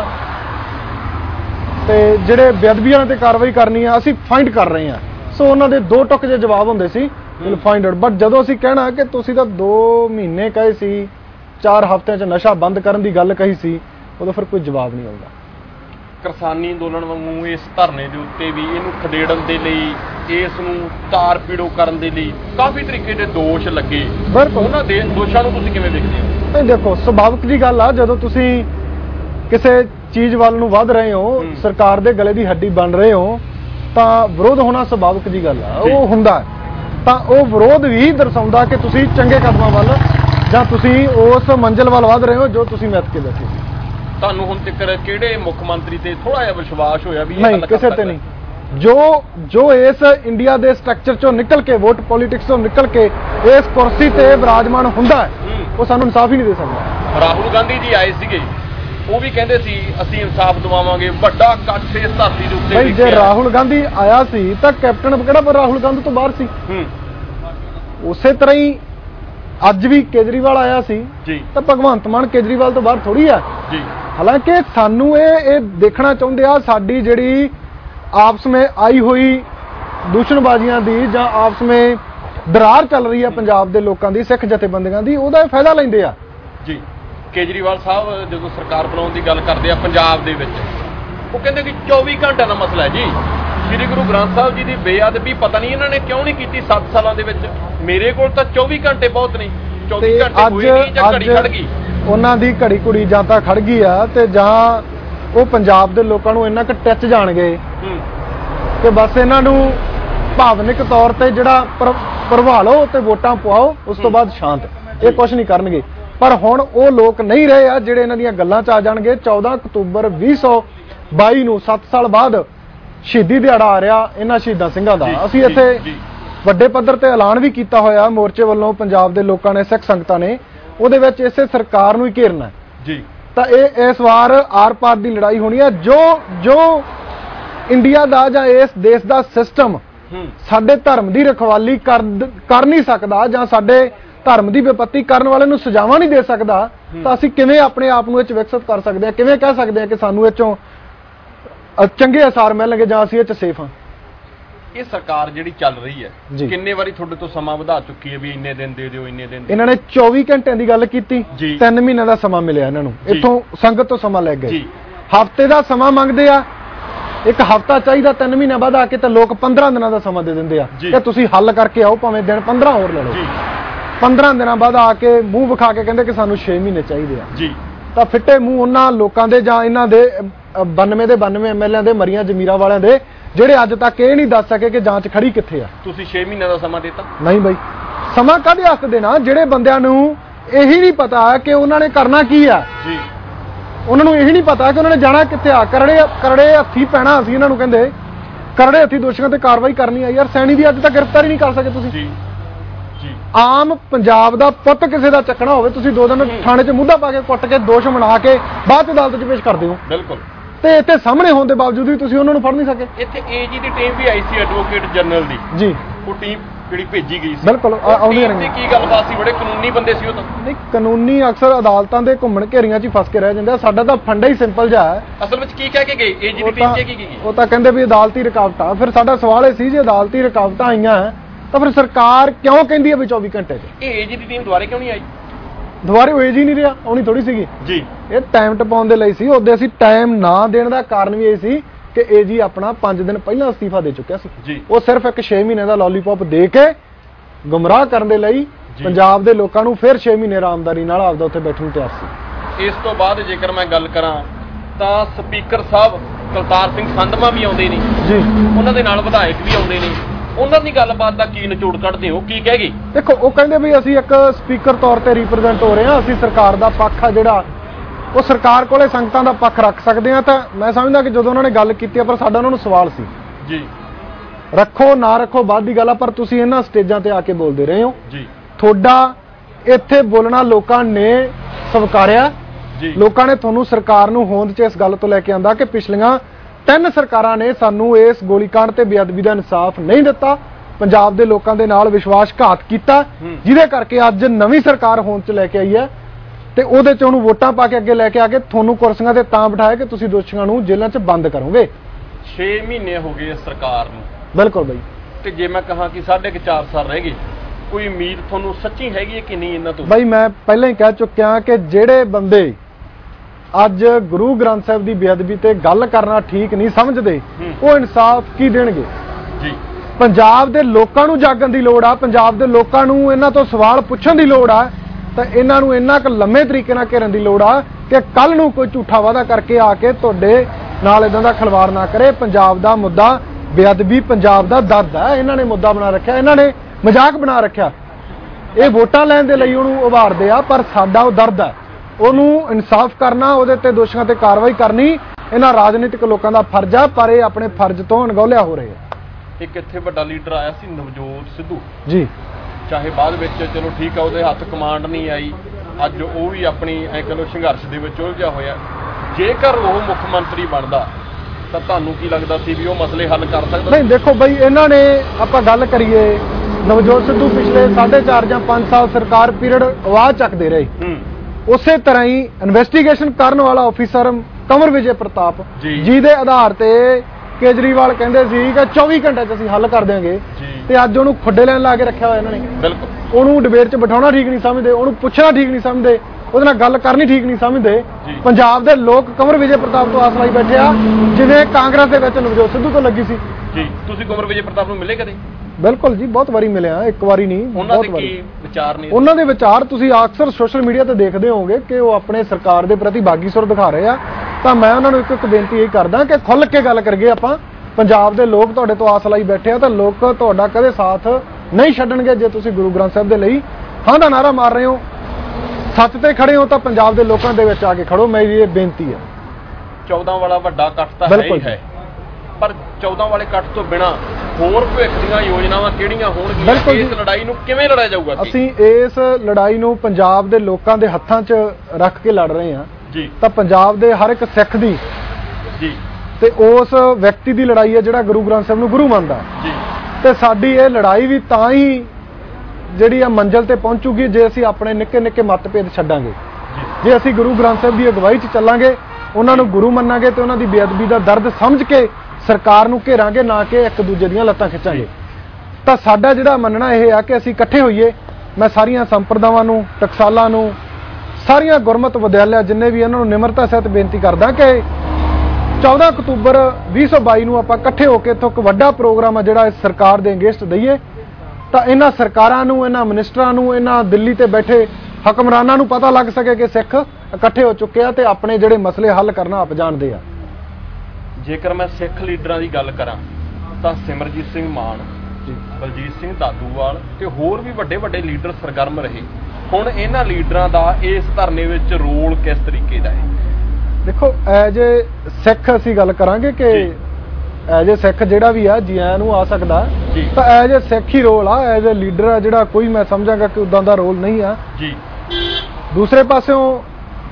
Speaker 22: ਤੇ ਜਿਹੜੇ ਬੇਅਦਬੀਆਂ ਤੇ ਕਾਰਵਾਈ ਕਰਨੀ ਆ, ਅਸੀਂ ਫਾਈਂਡ ਕਰ ਰਹੇ ਆ। ਸੋ ਉਹਨਾਂ ਦੇ 2 ਟੁਕ ਜਿਹੇ ਜਵਾਬ ਹੁੰਦੇ ਸੀ, ਵਿਲ ਫਾਈਂਡ ਆਊਟ। ਬਟ ਜਦੋਂ ਅਸੀਂ ਕਹਿਣਾ ਕਿ ਤੁਸੀਂ ਤਾਂ 2 ਮਹੀਨੇ ਕਹੇ ਸੀ, 4 ਹਫ਼ਤਿਆਂ 'ਚ ਨਸ਼ਾ ਬੰਦ ਕਰਨ ਦੀ ਗੱਲ ਕਹੀ ਸੀ, ਉਦੋਂ ਫਿਰ ਕੋਈ ਜਵਾਬ ਨਹੀਂ ਆਉਂਦਾ।
Speaker 2: ਕਿਸਾਨੀ ਅੰਦੋਲਨ ਵਾਂਗੂ ਇਸ ਧਰਨੇ ਦੇ ਉੱਤੇ ਵੀ ਇਹਨੂੰ ਖਦੇੜਨ ਦੇ ਲਈ, ਇਸ ਨੂੰ ਤਾਰ ਪੀੜੋ ਕਰਨ ਦੇ ਲਈ ਕਾਫੀ ਤਰੀਕੇ ਦੇ ਦੋਸ਼ ਲੱਗੇ। ਉਹਨਾਂ ਦੇ ਦੋਸ਼ਾਂ ਨੂੰ ਤੁਸੀਂ ਕਿਵੇਂ ਦੇਖਦੇ ਹੋ?
Speaker 22: ਨਹੀਂ ਦੇਖੋ, ਸੁਭਾਵਿਕ ਦੀ ਗੱਲ ਆ, ਜਦੋਂ ਤੁਸੀਂ ਕਿਸੇ ਚੀਜ਼ ਵੱਲ ਨੂੰ ਵੱਧ ਰਹੇ ਹੋ, ਸਰਕਾਰ ਦੇ ਗਲੇ ਦੀ ਹੱਡੀ ਬਣ ਰਹੇ ਹੋ, ਤਾਂ ਵਿਰੋਧ ਹੋਣਾ ਸੁਭਾਵਿਕ ਦੀ ਗੱਲ ਆ, ਉਹ ਹੁੰਦਾ। ਤਾਂ ਉਹ ਵਿਰੋਧ ਵੀ ਦਰਸਾਉਂਦਾ ਕਿ ਤੁਸੀਂ ਚੰਗੇ ਕਦਮਾਂ ਵੱਲ ਜਾਂ ਤੁਸੀਂ ਉਸ ਮੰਜ਼ਿਲ ਵੱਲ ਵੱਧ ਰਹੇ ਹੋ ਜੋ ਤੁਸੀਂ ਮਿੱਥ ਕੇ ਦੱਸੀ।
Speaker 2: ਤੁਹਾਨੂੰ ਹੁਣ ਤੱਕ ਕਿਹੜੇ ਮੁੱਖ ਮੰਤਰੀ ਤੇ ਥੋੜਾ ਜਿਹਾ ਵਿਸ਼ਵਾਸ ਹੋਇਆ ਵੀ
Speaker 22: ਨਹੀਂ, ਕਿਸੇ ਤੇ ਨਹੀਂ। ਜੋ ਇਸ ਇੰਡੀਆ ਦੇ ਸਟਰਕਚਰ ਚੋਂ ਨਿਕਲ ਕੇ, ਵੋਟ ਪੋਲਿਟਿਕਸ ਤੋਂ ਨਿਕਲ ਕੇ ਇਸ ਕੁਰਸੀ ਤੇ ਵਿਰਾਜਮਾਨ ਹੁੰਦਾ ਹੈ, ਉਹ ਸਾਨੂੰ ਇਨਸਾਫ ਹੀ ਨਹੀਂ ਦੇ ਸਕਦਾ।
Speaker 2: ਰਾਹੁਲ ਗਾਂਧੀ ਜੀ ਆਏ ਸੀਗੇ, ਉਹ ਵੀ ਕਹਿੰਦੇ ਸੀ ਅਸੀਂ ਇਨਸਾਫ ਦਿਵਾਵਾਂਗੇ, ਵੱਡਾ ਇਕੱਠ ਇਸ ਧਰਤੀ ਦੇ ਉੱਤੇ।
Speaker 22: ਭਾਈ ਜੇ ਰਾਹੁਲ ਗਾਂਧੀ ਆਇਆ ਸੀ ਤਾਂ ਕੈਪਟਨ ਕਿਹੜਾ ਪਰ ਰਾਹੁਲ ਗਾਂਧੀ ਤੋਂ ਬਾਹਰ ਸੀ? ਉਸੇ ਤਰ੍ਹਾਂ ਹੀ ਅੱਜ ਵੀ ਕੇਜਰੀਵਾਲ ਆਇਆ ਸੀ ਤਾਂ ਭਗਵੰਤ ਮਾਨ ਕੇਜਰੀਵਾਲ ਤੋਂ ਬਾਹਰ ਥੋੜੀ ਆ ਜੀ। ਹਾਲਾਂਕਿ ਸਾਨੂੰ ਇਹ ਦੇਖਣਾ ਚਾਹੁੰਦੇ ਆ, ਸਾਡੀ ਜਿਹੜੀ ਆਪਸ ਵਿੱਚ ਆਈ ਹੋਈ ਦੂਸ਼ਣਬਾਜ਼ੀਆਂ ਦੀ ਜਾਂ ਆਪਸ ਵਿੱਚ ਦਰਾਰ ਚੱਲ ਰਹੀ ਆ ਪੰਜਾਬ ਦੇ ਲੋਕਾਂ ਦੀ, ਸਿੱਖ ਜਥੇਬੰਦੀਆਂ ਦੀ, ਉਹਦਾ ਇਹ ਫਾਇਦਾ ਲੈਂਦੇ ਆ
Speaker 2: ਜੀ। ਕੇਜਰੀਵਾਲ ਸਾਹਿਬ ਜਦੋਂ ਸਰਕਾਰ ਬਣਾਉਣ ਦੀ ਗੱਲ ਕਰਦੇ ਆ ਪੰਜਾਬ ਦੇ ਵਿੱਚ, ਉਹ ਕਹਿੰਦੇ ਕਿ 24 ਘੰਟਿਆਂ ਦਾ ਮਸਲਾ ਹੈ ਜੀ। ਸ੍ਰੀ ਗੁਰੂ ਗ੍ਰੰਥ ਸਾਹਿਬ ਜੀ ਦੀ ਬੇਅਦਬੀ ਪਤਾ ਨਹੀਂ ਇਹਨਾਂ ਨੇ ਕਿਉਂ ਨਹੀਂ ਕੀਤੀ 7 ਸਾਲਾਂ ਦੇ ਵਿੱਚ। ਮੇਰੇ ਕੋਲ ਤਾਂ 24 ਘੰਟੇ ਬਹੁਤ ਨਹੀਂ, 24 ਘੰਟੇ ਹੋਈ ਨਹੀਂ ਜਾਂ ਘੜੀ ਖੜ ਗਈ।
Speaker 22: ਉਹਨਾਂ ਦੀ ਘੜੀ ਕੁੜੀ ਜਾਂ ਤਾਂ ਖੜ ਗਈ ਆ ਤੇ ਜਾਂ ਉਹ ਪੰਜਾਬ ਦੇ ਲੋਕਾਂ ਨੂੰ ਇੰਨਾ ਕੁ ਟੱਚ ਜਾਣਗੇ ਕਿ ਬਸ ਇਹਨਾਂ ਨੂੰ ਭਾਵਨਿਕ ਤੌਰ ਤੇ ਜਿਹੜਾ ਪ੍ਰਭਾਲੋ ਤੇ ਵੋਟਾਂ ਪਵਾਓ, ਉਸ ਤੋਂ ਬਾਅਦ ਸ਼ਾਂਤ, ਇਹ ਕੁਝ ਨਹੀਂ ਕਰਨਗੇ। ਪਰ ਹੁਣ ਉਹ ਲੋਕ ਨਹੀਂ ਰਹੇ ਆ ਜਿਹੜੇ ਇਹਨਾਂ ਦੀਆਂ ਗੱਲਾਂ 'ਚ ਆ ਜਾਣਗੇ। 14 ਅਕਤੂਬਰ 2022 ਨੂੰ 7 ਸਾਲ ਬਾਅਦ ਸ਼ਹੀਦੀ ਦਿਹਾੜਾ ਆ ਰਿਹਾ ਇਹਨਾਂ ਸ਼ਹੀਦਾਂ ਸਿੰਘਾਂ ਦਾ। ਅਸੀਂ ਇੱਥੇ ਵੱਡੇ ਪੱਧਰ ਤੇ ਐਲਾਨ ਵੀ ਕੀਤਾ ਹੋਇਆ ਮੋਰਚੇ ਵੱਲੋਂ, ਪੰਜਾਬ ਦੇ ਲੋਕਾਂ ਨੇ, ਸਿੱਖ ਸੰਗਤਾਂ ਨੇ, ਉਹਦੇ ਵਿੱਚ ਇਸੇ ਸਰਕਾਰ ਨੂੰ ਹੀ ਘੇਰਨਾ ਜੀ। ਤਾਂ ਇਹ ਇਸ ਵਾਰ ਆਰ ਪਾਰ ਦੀ ਲੜਾਈ ਹੋਣੀ ਹੈ। ਜੋ ਇੰਡੀਆ ਦਾ ਜਾਂ ਇਸ ਦੇਸ਼ ਦਾ ਸਿਸਟਮ ਸਾਡੇ ਧਰਮ ਦੀ ਰਖਵਾਲੀ ਕਰ ਨਹੀਂ ਸਕਦਾ ਜਾਂ ਸਾਡੇ ਧਰਮ ਦੀ ਵਿਪੱਤੀ ਕਰਨ ਵਾਲੇ ਨੂੰ ਸਜ਼ਾਵਾਂ ਨਹੀਂ ਦੇ ਸਕਦਾ, ਤਾਂ ਅਸੀਂ ਕਿਵੇਂ ਆਪਣੇ ਆਪ ਨੂੰ ਇਹ 'ਚ ਵਿਕਸਿਤ ਕਰ ਸਕਦੇ ਹਾਂ? ਕਿਵੇਂ ਕਹਿ ਸਕਦੇ ਹਾਂ ਕਿ ਸਾਨੂੰ ਇਹ 'ਚੋਂ ਚੰਗੇ ਅਸਾਰ ਮਿਲਣਗੇ ਜਾਂ ਅਸੀਂ ਇਹ 'ਚ ਸੇਫ ਹਾਂ?
Speaker 2: ਇਹ ਸਰਕਾਰ ਜਿਹੜੀ ਚੱਲ ਰਹੀ ਹੈ, ਕਿੰਨੇ ਵਾਰੀ ਤੁਹਾਡੇ ਤੋਂ ਸਮਾਂ ਵਧਾ ਚੁੱਕੀ ਹੈ ਵੀ ਇੰਨੇ ਦਿਨ ਦੇ ਦਿਓ, ਇੰਨੇ ਦਿਨ?
Speaker 22: ਇਹਨਾਂ ਨੇ 24 ਘੰਟਿਆਂ ਦੀ ਗੱਲ ਕੀਤੀ, 3 ਮਹੀਨਿਆਂ ਦਾ ਸਮਾਂ ਮਿਲਿਆ ਇਹਨਾਂ ਨੂੰ, ਇੱਥੋਂ ਸੰਗਤ ਤੋਂ ਸਮਾਂ ਲੈ ਗਏ। ਹਫ਼ਤੇ ਦਾ ਸਮਾਂ ਮੰਗਦੇ ਆ, ਇੱਕ ਹਫ਼ਤਾ ਚਾਹੀਦਾ, 3 ਮਹੀਨਿਆਂ ਬਾਅਦ ਆ ਕੇ ਤਾਂ ਲੋਕ 15 ਦਿਨਾਂ ਦਾ ਸਮਾਂ ਦੇ ਦਿੰਦੇ ਆ ਕਿ ਤੁਸੀਂ ਹੱਲ ਕਰਕੇ ਆਓ, ਭਾਵੇਂ ਦਿਨ 15 ਹੋਰ ਲੈ ਲਓ। 15 ਦਿਨਾਂ ਬਾਅਦ ਆ ਕੇ ਮੂੰਹ ਵਿਖਾ ਕੇ ਕਹਿੰਦੇ ਕਿ ਸਾਨੂੰ 6 ਮਹੀਨੇ ਚਾਹੀਦੇ ਆ। ਤਾਂ ਫਿੱਟੇ ਮੂੰਹ ਉਹਨਾਂ ਲੋਕਾਂ ਦੇ ਜਾਂ ਇਹਨਾਂ ਦੇ 92 ਦੇ 92 ਐਮਐਲਏ ਦੇ, ਮਰੀਆਂ ਜ਼ਮੀਰਾਂ ਵਾਲਿਆਂ ਦੇ, ਜਿਹੜੇ ਅੱਜ ਤੱਕ ਇਹ ਨਹੀਂ ਦੱਸ ਸਕੇ ਕਿ ਜਾਂਚ ਖੜੀ ਕਿੱਥੇ ਆ।
Speaker 2: ਤੁਸੀਂ 6 ਮਹੀਨਿਆਂ ਦਾ ਸਮਾਂ ਦਿੱਤਾ? ਨਹੀਂ
Speaker 22: ਬਾਈ, ਸਮਾਂ ਕਾਹਦੇ ਵਾਸਤੇ ਦੇਣਾ? ਜਿਹੜੇ ਬੰਦਿਆਂ ਨੂੰ ਇਹੀ ਨਹੀਂ ਪਤਾ ਕਿ ਉਹਨਾਂ ਨੇ ਕਰਨਾ ਕੀ ਆ, ਉਹਨਾਂ ਨੂੰ ਇਹੀ ਨਹੀਂ ਪਤਾ ਕਿ ਉਹਨਾਂ ਨੇ ਜਾਣਾ ਕਿੱਥੇ ਆ। ਕਰੜੇ ਹੱਥੀ ਪੈਣਾ, ਅਸੀਂ ਇਹਨਾਂ ਨੂੰ ਕਹਿੰਦੇ ਕਰੜੇ ਹੱਥੀ ਦੋਸ਼ੀਆਂ ਤੇ ਕਾਰਵਾਈ ਕਰਨੀ ਆ। ਯਾਰ ਸੈਣੀ ਦੀ ਅੱਜ ਤੱਕ ਗ੍ਰਿਫਤਾਰੀ ਨਹੀਂ ਕਰ ਸਕੇ ਤੁਸੀਂ। ਆਮ ਪੰਜਾਬ ਦਾ ਪੁੱਤ ਕਿਸੇ ਦਾ ਚੱਕਣਾ ਹੋਵੇ, ਤੁਸੀਂ 2 ਦਿਨ ਥਾਣੇ 'ਚ ਮੁੱਦਾ ਪਾ ਕੇ ਕੁੱਟ ਕੇ ਦੋਸ਼ ਮਨਾ ਕੇ ਬਾਅਦ 'ਚ ਅਦਾਲਤ 'ਚ ਪੇਸ਼ ਕਰਦੇ ਹੋ।
Speaker 2: ਬਿਲਕੁਲ।
Speaker 22: ਤੇ ਇੱਥੇ ਸਾਹਮਣੇ ਹੋਣ ਦੇ ਬਾਵਜੂਦ ਵੀ ਤੁਸੀਂ ਉਹਨਾਂ ਨੂੰ ਫੜ ਨਹੀਂ ਸਕੇ।
Speaker 2: ਇੱਥੇ ਏਜੀ ਦੀ ਟੀਮ ਵੀ ਆਈ ਸੀ ਐਡਵੋਕੇਟ ਜਨਰਲ ਦੀ
Speaker 22: ਜੀ,
Speaker 2: ਉਹ ਟੀਮ ਜਿਹੜੀ ਭੇਜੀ ਗਈ ਸੀ।
Speaker 22: ਬਿਲਕੁਲ ਆਉਂਦੀ
Speaker 2: ਰਹੀ। ਕੀ ਗੱਲਬਾਤ ਸੀ? ਬੜੇ ਕਾਨੂੰਨੀ ਬੰਦੇ ਸੀ ਉਹ ਤਾਂ।
Speaker 22: ਨਹੀਂ, ਕਾਨੂੰਨੀ ਅਕਸਰ ਅਦਾਲਤਾਂ ਦੇ ਘੁੰਮਣ ਘੇਰੀਆਂ 'ਚ ਹੀ ਫਸ ਕੇ ਰਹਿ ਜਾਂਦੇ ਆ। ਸਾਡਾ ਤਾਂ ਫੰਡਾ ਹੀ ਸਿੰਪਲ ਜਿਹਾ ਹੈ।
Speaker 2: ਅਸਲ ਵਿੱਚ ਕੀ ਕਹਿ ਕੇ ਗਏ ਏਜੀ ਦੀ ਟੀਮ? ਕੀ ਗਈ?
Speaker 22: ਉਹ ਤਾਂ ਕਹਿੰਦੇ ਵੀ ਅਦਾਲਤੀ ਰੁਕਾਵਟਾਂ। ਫਿਰ ਸਾਡਾ ਸਵਾਲ ਇਹ ਸੀ ਜੇ ਅਦਾਲਤੀ ਰੁਕਾਵਟਾਂ ਆਈਆਂ ਤਾਂ ਫਿਰ ਸਰਕਾਰ ਕਿਉਂ ਕਹਿੰਦੀ ਹੈ ਵੀ 24 ਘੰਟੇ 'ਚ?
Speaker 2: ਇਹ ਏਜੀ ਦੀ ਟੀਮ ਦੁਬਾਰੇ ਕਿਉਂ ਨਹੀਂ ਆਈ?
Speaker 22: ਦੁਬਾਰੇ ਉਹ ਏਜੀ ਨਹੀਂ ਰਿਹਾ, ਆਉਣੀ ਥੋੜੀ ਸੀਗੀ
Speaker 2: ਜੀ।
Speaker 22: ਇਹ ਟਾਈਮ ਟਪਾਉਣ ਦੇ ਲਈ ਸੀ। ਉਹਦੇ ਅਸੀਂ ਟਾਈਮ ਨਾ ਦੇਣ ਦਾ ਕਾਰਨ ਵੀ ਇਹ ਸੀ ਕਿ ਏਜੀ ਆਪਣਾ 5 ਦਿਨ ਪਹਿਲਾਂ ਅਸਤੀਫਾ ਦੇ ਚੁੱਕਿਆ ਸੀ। ਉਹ ਸਿਰਫ ਇੱਕ 6 ਮਹੀਨੇ ਦਾ ਲੋਲੀਪੌਪ ਦੇ ਕੇ ਗੁੰਮਰਾਹ ਕਰਨ ਦੇ ਲਈ ਪੰਜਾਬ ਦੇ ਲੋਕਾਂ ਨੂੰ ਫਿਰ 6 ਮਹੀਨੇ ਆਰਾਮਦਾਰੀ ਨਾਲ ਆਪਦਾ ਉੱਥੇ ਬੈਠਣ ਨੂੰ ਤਿਆਰ ਸੀ।
Speaker 2: ਇਸ ਤੋਂ ਬਾਅਦ ਜੇਕਰ ਮੈਂ ਗੱਲ ਕਰਾਂ ਤਾਂ ਸਪੀਕਰ ਸਾਹਿਬ ਕੁਲਤਾਰ ਸਿੰਘ ਸੰਧਮਾ ਵੀ ਆਉਂਦੇ ਨੇ
Speaker 22: ਜੀ,
Speaker 2: ਉਹਨਾਂ ਦੇ ਨਾਲ ਵਿਧਾਇਕ ਵੀ ਆਉਂਦੇ ਨੇ। ਉਹਨਾਂ ਦੀ ਗੱਲਬਾਤ ਦਾ ਕੀ ਨਿਚੋੜ ਕੱਢਦੇ ਹੋ? ਕੀ ਕਹਿ ਗਏ?
Speaker 22: ਦੇਖੋ, ਉਹ ਕਹਿੰਦੇ ਵੀ ਅਸੀਂ ਇੱਕ ਸਪੀਕਰ ਤੌਰ ਤੇ ਰਿਪਰੈਜ਼ੈਂਟ ਹੋ ਰਹੇ ਹਾਂ, ਅਸੀਂ ਸਰਕਾਰ ਦਾ ਪੱਖ ਆ ਜਿਹੜਾ ਉਹ ਸਰਕਾਰ ਕੋਲੇ ਸੰਗਤਾਂ ਦਾ ਪੱਖ ਰੱਖ ਸਕਦੇ ਹਾਂ। ਤਾਂ ਮੈਂ ਸਮਝਦਾ ਕਿ ਜਦੋਂ ਉਹਨਾਂ ਨੇ ਗੱਲ ਕੀਤੀ ਪਰ ਸਾਡਾ ਉਹਨਾਂ ਨੂੰ ਸਵਾਲ ਸੀ
Speaker 2: ਜੀ,
Speaker 22: ਰੱਖੋ ਨਾ ਰੱਖੋ ਬਾਅਦ ਦੀ ਗੱਲ ਆ, ਪਰ ਤੁਸੀਂ ਇਹਨਾਂ ਸਟੇਜਾਂ ਤੇ ਆ ਕੇ ਬੋਲਦੇ ਰਹੇ ਹੋ
Speaker 2: ਜੀ।
Speaker 22: ਤੁਹਾਡਾ ਇੱਥੇ ਬੋਲਣਾ ਲੋਕਾਂ ਨੇ ਸਵੀਕਾਰਿਆ
Speaker 2: ਜੀ।
Speaker 22: ਲੋਕਾਂ ਨੇ ਤੁਹਾਨੂੰ ਸਰਕਾਰ ਨੂੰ ਹੋਂਦ 'ਚ ਇਸ ਗੱਲ ਤੋਂ ਲੈ ਕੇ ਆਂਦਾ ਕਿ ਪਿਛਲੀਆਂ 3 ਸਰਕਾਰਾਂ ਨੇ ਸਾਨੂੰ ਇਸ ਗੋਲੀकांड ਤੇ ਬੇਅਦਬੀ ਦਾ ਇਨਸਾਫ ਨਹੀਂ ਦਿੱਤਾ, ਪੰਜਾਬ ਦੇ ਲੋਕਾਂ ਦੇ ਨਾਲ ਵਿਸ਼ਵਾਸਘਾਤ ਕੀਤਾ, ਜਿਹਦੇ ਕਰਕੇ ਅੱਜ ਨਵੀਂ ਸਰਕਾਰ ਹੋਂਦ 'ਚ ਲੈ ਕੇ ਆਈ ਹੈ ਤੇ ਉਹਦੇ 'ਚ ਉਹਨੂੰ ਵੋਟਾਂ ਪਾ ਕੇ ਅੱਗੇ ਲੈ ਕੇ ਆ ਕੇ ਤੁਹਾਨੂੰ ਕੁਰਸੀਆਂ ਤੇ ਤਾਂ ਬਿਠਾਇਆ ਕਿ ਤੁਸੀਂ ਦੋਸ਼ੀਆਂ ਨੂੰ ਜੇਲ੍ਹਾਂ 'ਚ ਬੰਦ ਕਰੋਗੇ।
Speaker 2: 6 ਮਹੀਨੇ ਹੋ ਗਏ ਸਰਕਾਰ ਨੂੰ।
Speaker 22: ਬਿਲਕੁਲ ਬਈ।
Speaker 2: ਤੇ ਜੇ ਮੈਂ ਕਹਾਂ ਕਿ 4.5 ਸਾਲ ਰਹਿ ਗਏ, ਕੋਈ ਉਮੀਦ ਤੁਹਾਨੂੰ ਸੱਚੀ ਹੈਗੀ ਹੈ ਕਿ ਨਹੀਂ ਇਹਨਾਂ ਤੋਂ?
Speaker 22: ਬਈ ਮੈਂ ਪਹਿਲਾਂ ਹੀ ਕਹਿ ਚੁੱਕਿਆ ਕਿ ਜਿਹੜੇ ਬੰਦੇ ਅੱਜ ਗੁਰੂ ਗ੍ਰੰਥ ਸਾਹਿਬ ਦੀ ਬੇਅਦਬੀ ਤੇ ਗੱਲ ਕਰਨਾ ਠੀਕ ਨਹੀਂ ਸਮਝਦੇ, ਉਹ ਇਨਸਾਫ ਕੀ ਦੇਣਗੇ?
Speaker 2: ਜੀ,
Speaker 22: ਪੰਜਾਬ ਦੇ ਲੋਕਾਂ ਨੂੰ ਜਾਗਣ ਦੀ ਲੋੜ ਆ, ਪੰਜਾਬ ਦੇ ਲੋਕਾਂ ਨੂੰ ਇਹਨਾਂ ਤੋਂ ਸਵਾਲ ਪੁੱਛਣ ਦੀ ਲੋੜ ਆ, ਤਾਂ ਇਹਨਾਂ ਨੂੰ ਇੰਨਾ ਕੁ ਲੰਮੇ ਤਰੀਕੇ ਨਾਲ ਘੇਰਨ ਦੀ ਲੋੜ ਆ ਕਿ ਕੱਲ ਨੂੰ ਕੋਈ ਝੂਠਾ ਵਾਅਦਾ ਕਰਕੇ ਆ ਕੇ ਤੁਹਾਡੇ ਨਾਲ ਇਦਾਂ ਦਾ ਖਿਲਵਾੜ ਨਾ ਕਰੇ। ਪੰਜਾਬ ਦਾ ਮੁੱਦਾ ਬੇਅਦਬੀ ਪੰਜਾਬ ਦਾ ਦਰਦ ਹੈ। ਇਹਨਾਂ ਨੇ ਮੁੱਦਾ ਬਣਾ ਰੱਖਿਆ, ਇਹਨਾਂ ਨੇ ਮਜ਼ਾਕ ਬਣਾ ਰੱਖਿਆ। ਇਹ ਵੋਟਾਂ ਲੈਣ ਦੇ ਲਈ ਉਹਨੂੰ ਉਭਾਰਦੇ ਆ, ਪਰ ਸਾਡਾ ਉਹ ਦਰਦ ਹੈ, ਉਹਨੂੰ ਇਨਸਾਫ ਕਰਨਾ, ਉਹਦੇ ਤੇ ਦੋਸ਼ੀਆਂ ਤੇ ਕਾਰਵਾਈ ਕਰਨੀ ਇਹਨਾਂ ਰਾਜਨੀਤਿਕ ਲੋਕਾਂ ਦਾ ਫਰਜ਼ ਆ, ਪਰ ਇਹ ਆਪਣੇ ਫਰਜ਼ ਤੋਂ ਅਣਗੌਲਿਆ ਹੋ ਰਹੇ ਆ।
Speaker 2: ਇੱਕ ਇੱਥੇ ਵੱਡਾ ਲੀਡਰ ਆਇਆ ਸੀ ਨਵਜੋਤ ਸਿੱਧੂ
Speaker 22: ਜੀ,
Speaker 2: ਚਾਹੇ ਬਾਅਦ ਵਿੱਚ ਚਲੋ ਠੀਕ ਆ ਉਹਦੇ ਹੱਥ ਕਮਾਂਡ ਨਹੀਂ ਆਈ, ਅੱਜ ਉਹ ਵੀ ਆਪਣੀ ਐ ਕਹੋ ਸੰਘਰਸ਼ ਦੇ ਵਿੱਚ ਉਲਝਿਆ ਹੋਇਆ। ਜੇਕਰ ਉਹ ਮੁੱਖ ਮੰਤਰੀ ਬਣਦਾ ਤਾਂ ਤੁਹਾਨੂੰ ਕੀ ਲੱਗਦਾ ਸੀ ਵੀ ਉਹ ਮਸਲੇ ਹੱਲ ਕਰ ਸਕਦਾ?
Speaker 22: ਨਹੀਂ, ਦੇਖੋ ਬਈ, ਇਹਨਾਂ ਨੇ ਆਪਾਂ ਗੱਲ ਕਰੀਏ ਨਵਜੋਤ ਸਿੱਧੂ ਪਿਛਲੇ 4.5 ਜਾਂ 5 ਸਾਲ ਸਰਕਾਰ ਪੀਰੀਅਡ ਆਵਾਜ਼ ਚੱਕਦੇ ਰਹੇ। ਉਸੇ ਤਰ੍ਹਾਂ ਹੀ ਇਨਵੈਸਟੀਗੇਸ਼ਨ ਕਰਨ ਵਾਲਾ ਆਫੀਸਰ ਕੰਵਰ ਵਿਜੇ ਪ੍ਰਤਾਪ, ਜਿਹਦੇ ਆਧਾਰ ਤੇ ਕੇਜਰੀਵਾਲ ਕਹਿੰਦੇ ਸੀ ਕਿ 24 ਘੰਟੇ 'ਚ ਅਸੀਂ ਹੱਲ ਕਰ ਦਿਆਂਗੇ, ਤੇ ਅੱਜ ਉਹਨੂੰ ਖੁੱਡੇ ਲੈਣ ਲਾ ਕੇ ਰੱਖਿਆ ਹੋਇਆ ਇਹਨਾਂ ਨੇ।
Speaker 2: ਬਿਲਕੁਲ,
Speaker 22: ਉਹਨੂੰ ਡਿਬੇਟ 'ਚ ਬਿਠਾਉਣਾ ਠੀਕ ਨਹੀਂ ਸਮਝਦੇ, ਉਹਨੂੰ ਪੁੱਛਣਾ ਠੀਕ ਨਹੀਂ ਸਮਝਦੇ, ਉਹਦੇ ਨਾਲ ਗੱਲ ਕਰਨੀ ਠੀਕ ਨਹੀਂ ਸਮਝਦੇ। ਪੰਜਾਬ ਦੇ ਲੋਕ ਕੰਵਰ ਵਿਜੇ ਪ੍ਰਤਾਪ ਤੋਂ ਆਸ ਲਾਈ ਬੈਠੇ ਆ, ਜਿਵੇਂ ਕਾਂਗਰਸ ਦੇ ਵਿੱਚ ਨਵਜੋਤ ਸਿੱਧੂ ਤੋਂ ਲੱਗੀ ਸੀ।
Speaker 2: ਜੀ, ਤੁਸੀਂ ਕੰਵਰ ਵਿਜੇ ਪ੍ਰਤਾਪ ਨੂੰ ਮਿਲੇ ਕਦੇ?
Speaker 22: ਬਿਲਕੁਲ ਜੀ, ਬਹੁਤ ਵਾਰੀ ਮਿਲਿਆ, ਇੱਕ ਵਾਰੀ ਨਹੀਂ, ਬਹੁਤ ਵਾਰੀ।
Speaker 2: ਕੀ ਵਿਚਾਰ ਨੇ
Speaker 22: ਉਹਨਾਂ ਦੇ? ਵਿਚਾਰ ਤੁਸੀਂ ਅਕਸਰ ਸੋਸ਼ਲ ਮੀਡੀਆ ਤੇ ਦੇਖਦੇ ਹੋਵੋਗੇ ਕਿ ਉਹ ਆਪਣੇ ਸਰਕਾਰ ਦੇ ਪ੍ਰਤੀ ਬਾਗੀ ਸੁਰ ਦਿਖਾ ਰਹੇ ਆ। ਤਾਂ ਮੈਂ ਉਹਨਾਂ ਨੂੰ ਇੱਕ ਬੇਨਤੀ ਇਹ ਕਰਦਾ ਕਿ ਖੁੱਲ੍ਹ ਕੇ ਗੱਲ ਕਰੀਏ ਆਪਾਂ। ਪੰਜਾਬ ਦੇ ਲੋਕ ਤੁਹਾਡੇ ਤੋਂ ਆਸ ਲਾਈ ਬੈਠੇ ਆ, ਤਾਂ ਲੋਕ ਤੁਹਾਡਾ ਕਦੇ ਸਾਥ ਨਹੀਂ ਛੱਡਣਗੇ। ਜੇ ਤੁਸੀਂ ਗੁਰੂ ਗ੍ਰੰਥ ਸਾਹਿਬ ਦੇ ਲਈ ਹਾਂ ਦਾ ਨਾਰਾ ਮਾਰ ਰਹੇ ਹੋ, ਸੱਚ ਤੇ ਖੜੇ ਹੋ, ਤਾਂ ਪੰਜਾਬ ਦੇ ਲੋਕਾਂ ਦੇ ਵਿੱਚ ਆ ਕੇ ਖੜੋ, ਮੇਰੀ ਇਹ ਬੇਨਤੀ ਹੈ।
Speaker 2: 14 ਵਾਲਾ ਵੱਡਾ ਇਕੱਠ ਤਾਂ ਹੈ ਹੀ ਹੈ, ਪਰ 14 ਵਾਲੇ ਇਕੱਠ ਤੋਂ ਬਿਨਾਂ ਹੋਰ ਭਵਿੱਖ ਦੀਆਂ ਯੋਜਨਾਵਾਂ ਕਿਹੜੀਆਂ ਹੋਣਗੀਆਂ? ਇਸ ਲੜਾਈ ਨੂੰ ਕਿਵੇਂ ਲੜਿਆ ਜਾਊਗਾ?
Speaker 22: ਅਸੀਂ ਇਸ ਲੜਾਈ ਨੂੰ ਪੰਜਾਬ ਦੇ ਲੋਕਾਂ ਦੇ ਹੱਥਾਂ 'ਚ ਰੱਖ ਕੇ ਲੜ ਰਹੇ ਹਾਂ
Speaker 2: ਜੀ।
Speaker 22: ਤਾਂ ਪੰਜਾਬ ਦੇ ਹਰ ਇੱਕ ਸਿੱਖ ਦੀ
Speaker 2: ਜੀ
Speaker 22: ਤੇ ਉਸ ਵਿਅਕਤੀ ਦੀ ਲੜਾਈ ਹੈ ਜਿਹੜਾ ਗੁਰੂ ਗ੍ਰੰਥ ਸਾਹਿਬ ਨੂੰ ਗੁਰੂ ਮੰਨਦਾ
Speaker 2: ਜੀ।
Speaker 22: ਤੇ ਸਾਡੀ ਇਹ ਲੜਾਈ ਵੀ ਤਾਂ ਹੀ ਜਿਹੜੀ ਆ ਮੰਜ਼ਿਲ ਤੇ ਪਹੁੰਚੂਗੀ ਜੇ ਅਸੀਂ ਆਪਣੇ ਨਿੱਕੇ ਨਿੱਕੇ ਮਤਭੇਦ ਛੱਡਾਂਗੇ, ਜੇ ਅਸੀਂ ਗੁਰੂ ਗ੍ਰੰਥ ਸਾਹਿਬ ਦੀ ਅਗਵਾਈ 'ਚ ਚੱਲਾਂਗੇ, ਉਹਨਾਂ ਨੂੰ ਗੁਰੂ ਮੰਨਾਂਗੇ ਤੇ ਉਹਨਾਂ ਦੀ ਬੇਅਦਬੀ ਦਾ ਦਰਦ ਸਮਝ ਕੇ ਸਰਕਾਰ ਨੂੰ ਘੇਰਾਂਗੇ, ਨਾ ਕਿ ਇੱਕ ਦੂਜੇ ਦੀਆਂ ਲੱਤਾਂ ਖਿੱਚਾਂਗੇ। ਤਾਂ ਸਾਡਾ ਜਿਹੜਾ ਮੰਨਣਾ ਇਹ ਆ ਕਿ ਅਸੀਂ ਇਕੱਠੇ ਹੋਈਏ। ਮੈਂ ਸਾਰੀਆਂ ਸੰਪਰਦਾਵਾਂ ਨੂੰ, ਟਕਸਾਲਾਂ ਨੂੰ, ਸਾਰੀਆਂ ਗੁਰਮਤ ਵਿਦਿਆਲਿਆ ਜਿੰਨੇ ਵੀ ਇਹਨਾਂ ਨੂੰ ਨਿਮਰਤਾ ਸਹਿਤ ਬੇਨਤੀ ਕਰਦਾ ਕਿ 14 ਅਕਤੂਬਰ 2022 ਨੂੰ ਆਪਾਂ ਇਕੱਠੇ ਹੋ ਕੇ ਇੱਥੋਂ ਇੱਕ ਵੱਡਾ ਪ੍ਰੋਗਰਾਮ ਆ ਜਿਹੜਾ ਇਸ ਸਰਕਾਰ ਦੇ ਅਗੇਂਸਟ ਦਈਏ, ਤਾਂ ਇਹਨਾਂ ਸਰਕਾਰਾਂ ਨੂੰ, ਇਹਨਾਂ ਮਿਨਿਸਟਰਾਂ ਨੂੰ, ਇਹਨਾਂ ਦਿੱਲੀ ਤੇ ਬੈਠੇ ਹਕਮਰਾਨਾਂ ਨੂੰ ਪਤਾ ਲੱਗ ਸਕੇ ਕਿ ਸਿੱਖ ਇਕੱਠੇ ਹੋ ਚੁੱਕੇ ਆ ਤੇ ਆਪਣੇ ਜਿਹੜੇ ਮਸਲੇ ਹੱਲ ਕਰਨਾ ਆਪ ਜਾਣਦੇ ਆ।
Speaker 2: ਜੇਕਰ ਮੈਂ ਸਿੱਖ ਲੀਡਰਾਂ ਦੀ ਗੱਲ ਕਰਾਂ ਤਾਂ ਸਿਮਰਜੀਤ ਸਿੰਘ ਮਾਨ, ਬਲਜੀਤ ਸਿੰਘ ਦਾਦੂਵਾਲ ਤੇ ਹੋਰ ਵੀ ਵੱਡੇ ਵੱਡੇ ਲੀਡਰ ਸਰਗਰਮ ਰਹੇ। ਹੁਣ ਇਹਨਾਂ ਲੀਡਰਾਂ ਦਾ ਇਸ ਧਰਨੇ ਵਿੱਚ ਰੋਲ ਕਿਸ ਤਰੀਕੇ ਦਾ ਹੈ?
Speaker 22: ਦੇਖੋ, ਐਜ ਏ ਸਿੱਖ ਅਸੀਂ ਗੱਲ ਕਰਾਂਗੇ ਕਿ ਐਜ ਏ ਸਿੱਖ ਜਿਹੜਾ ਵੀ ਆ ਜੀ ਆਇਆਂ ਨੂੰ ਆ ਸਕਦਾ, ਤਾਂ ਐਜ ਏ ਸਿੱਖ ਹੀ ਰੋਲ ਆ। ਐਜ ਏ ਲੀਡਰ ਆ ਜਿਹੜਾ ਕੋਈ ਮੈਂ ਸਮਝਾਂਗਾ ਕਿ ਉਦਾਂ ਦਾ ਰੋਲ ਨਹੀਂ ਆ ਜੀ। ਦੂਸਰੇ ਪਾਸਿਓਂ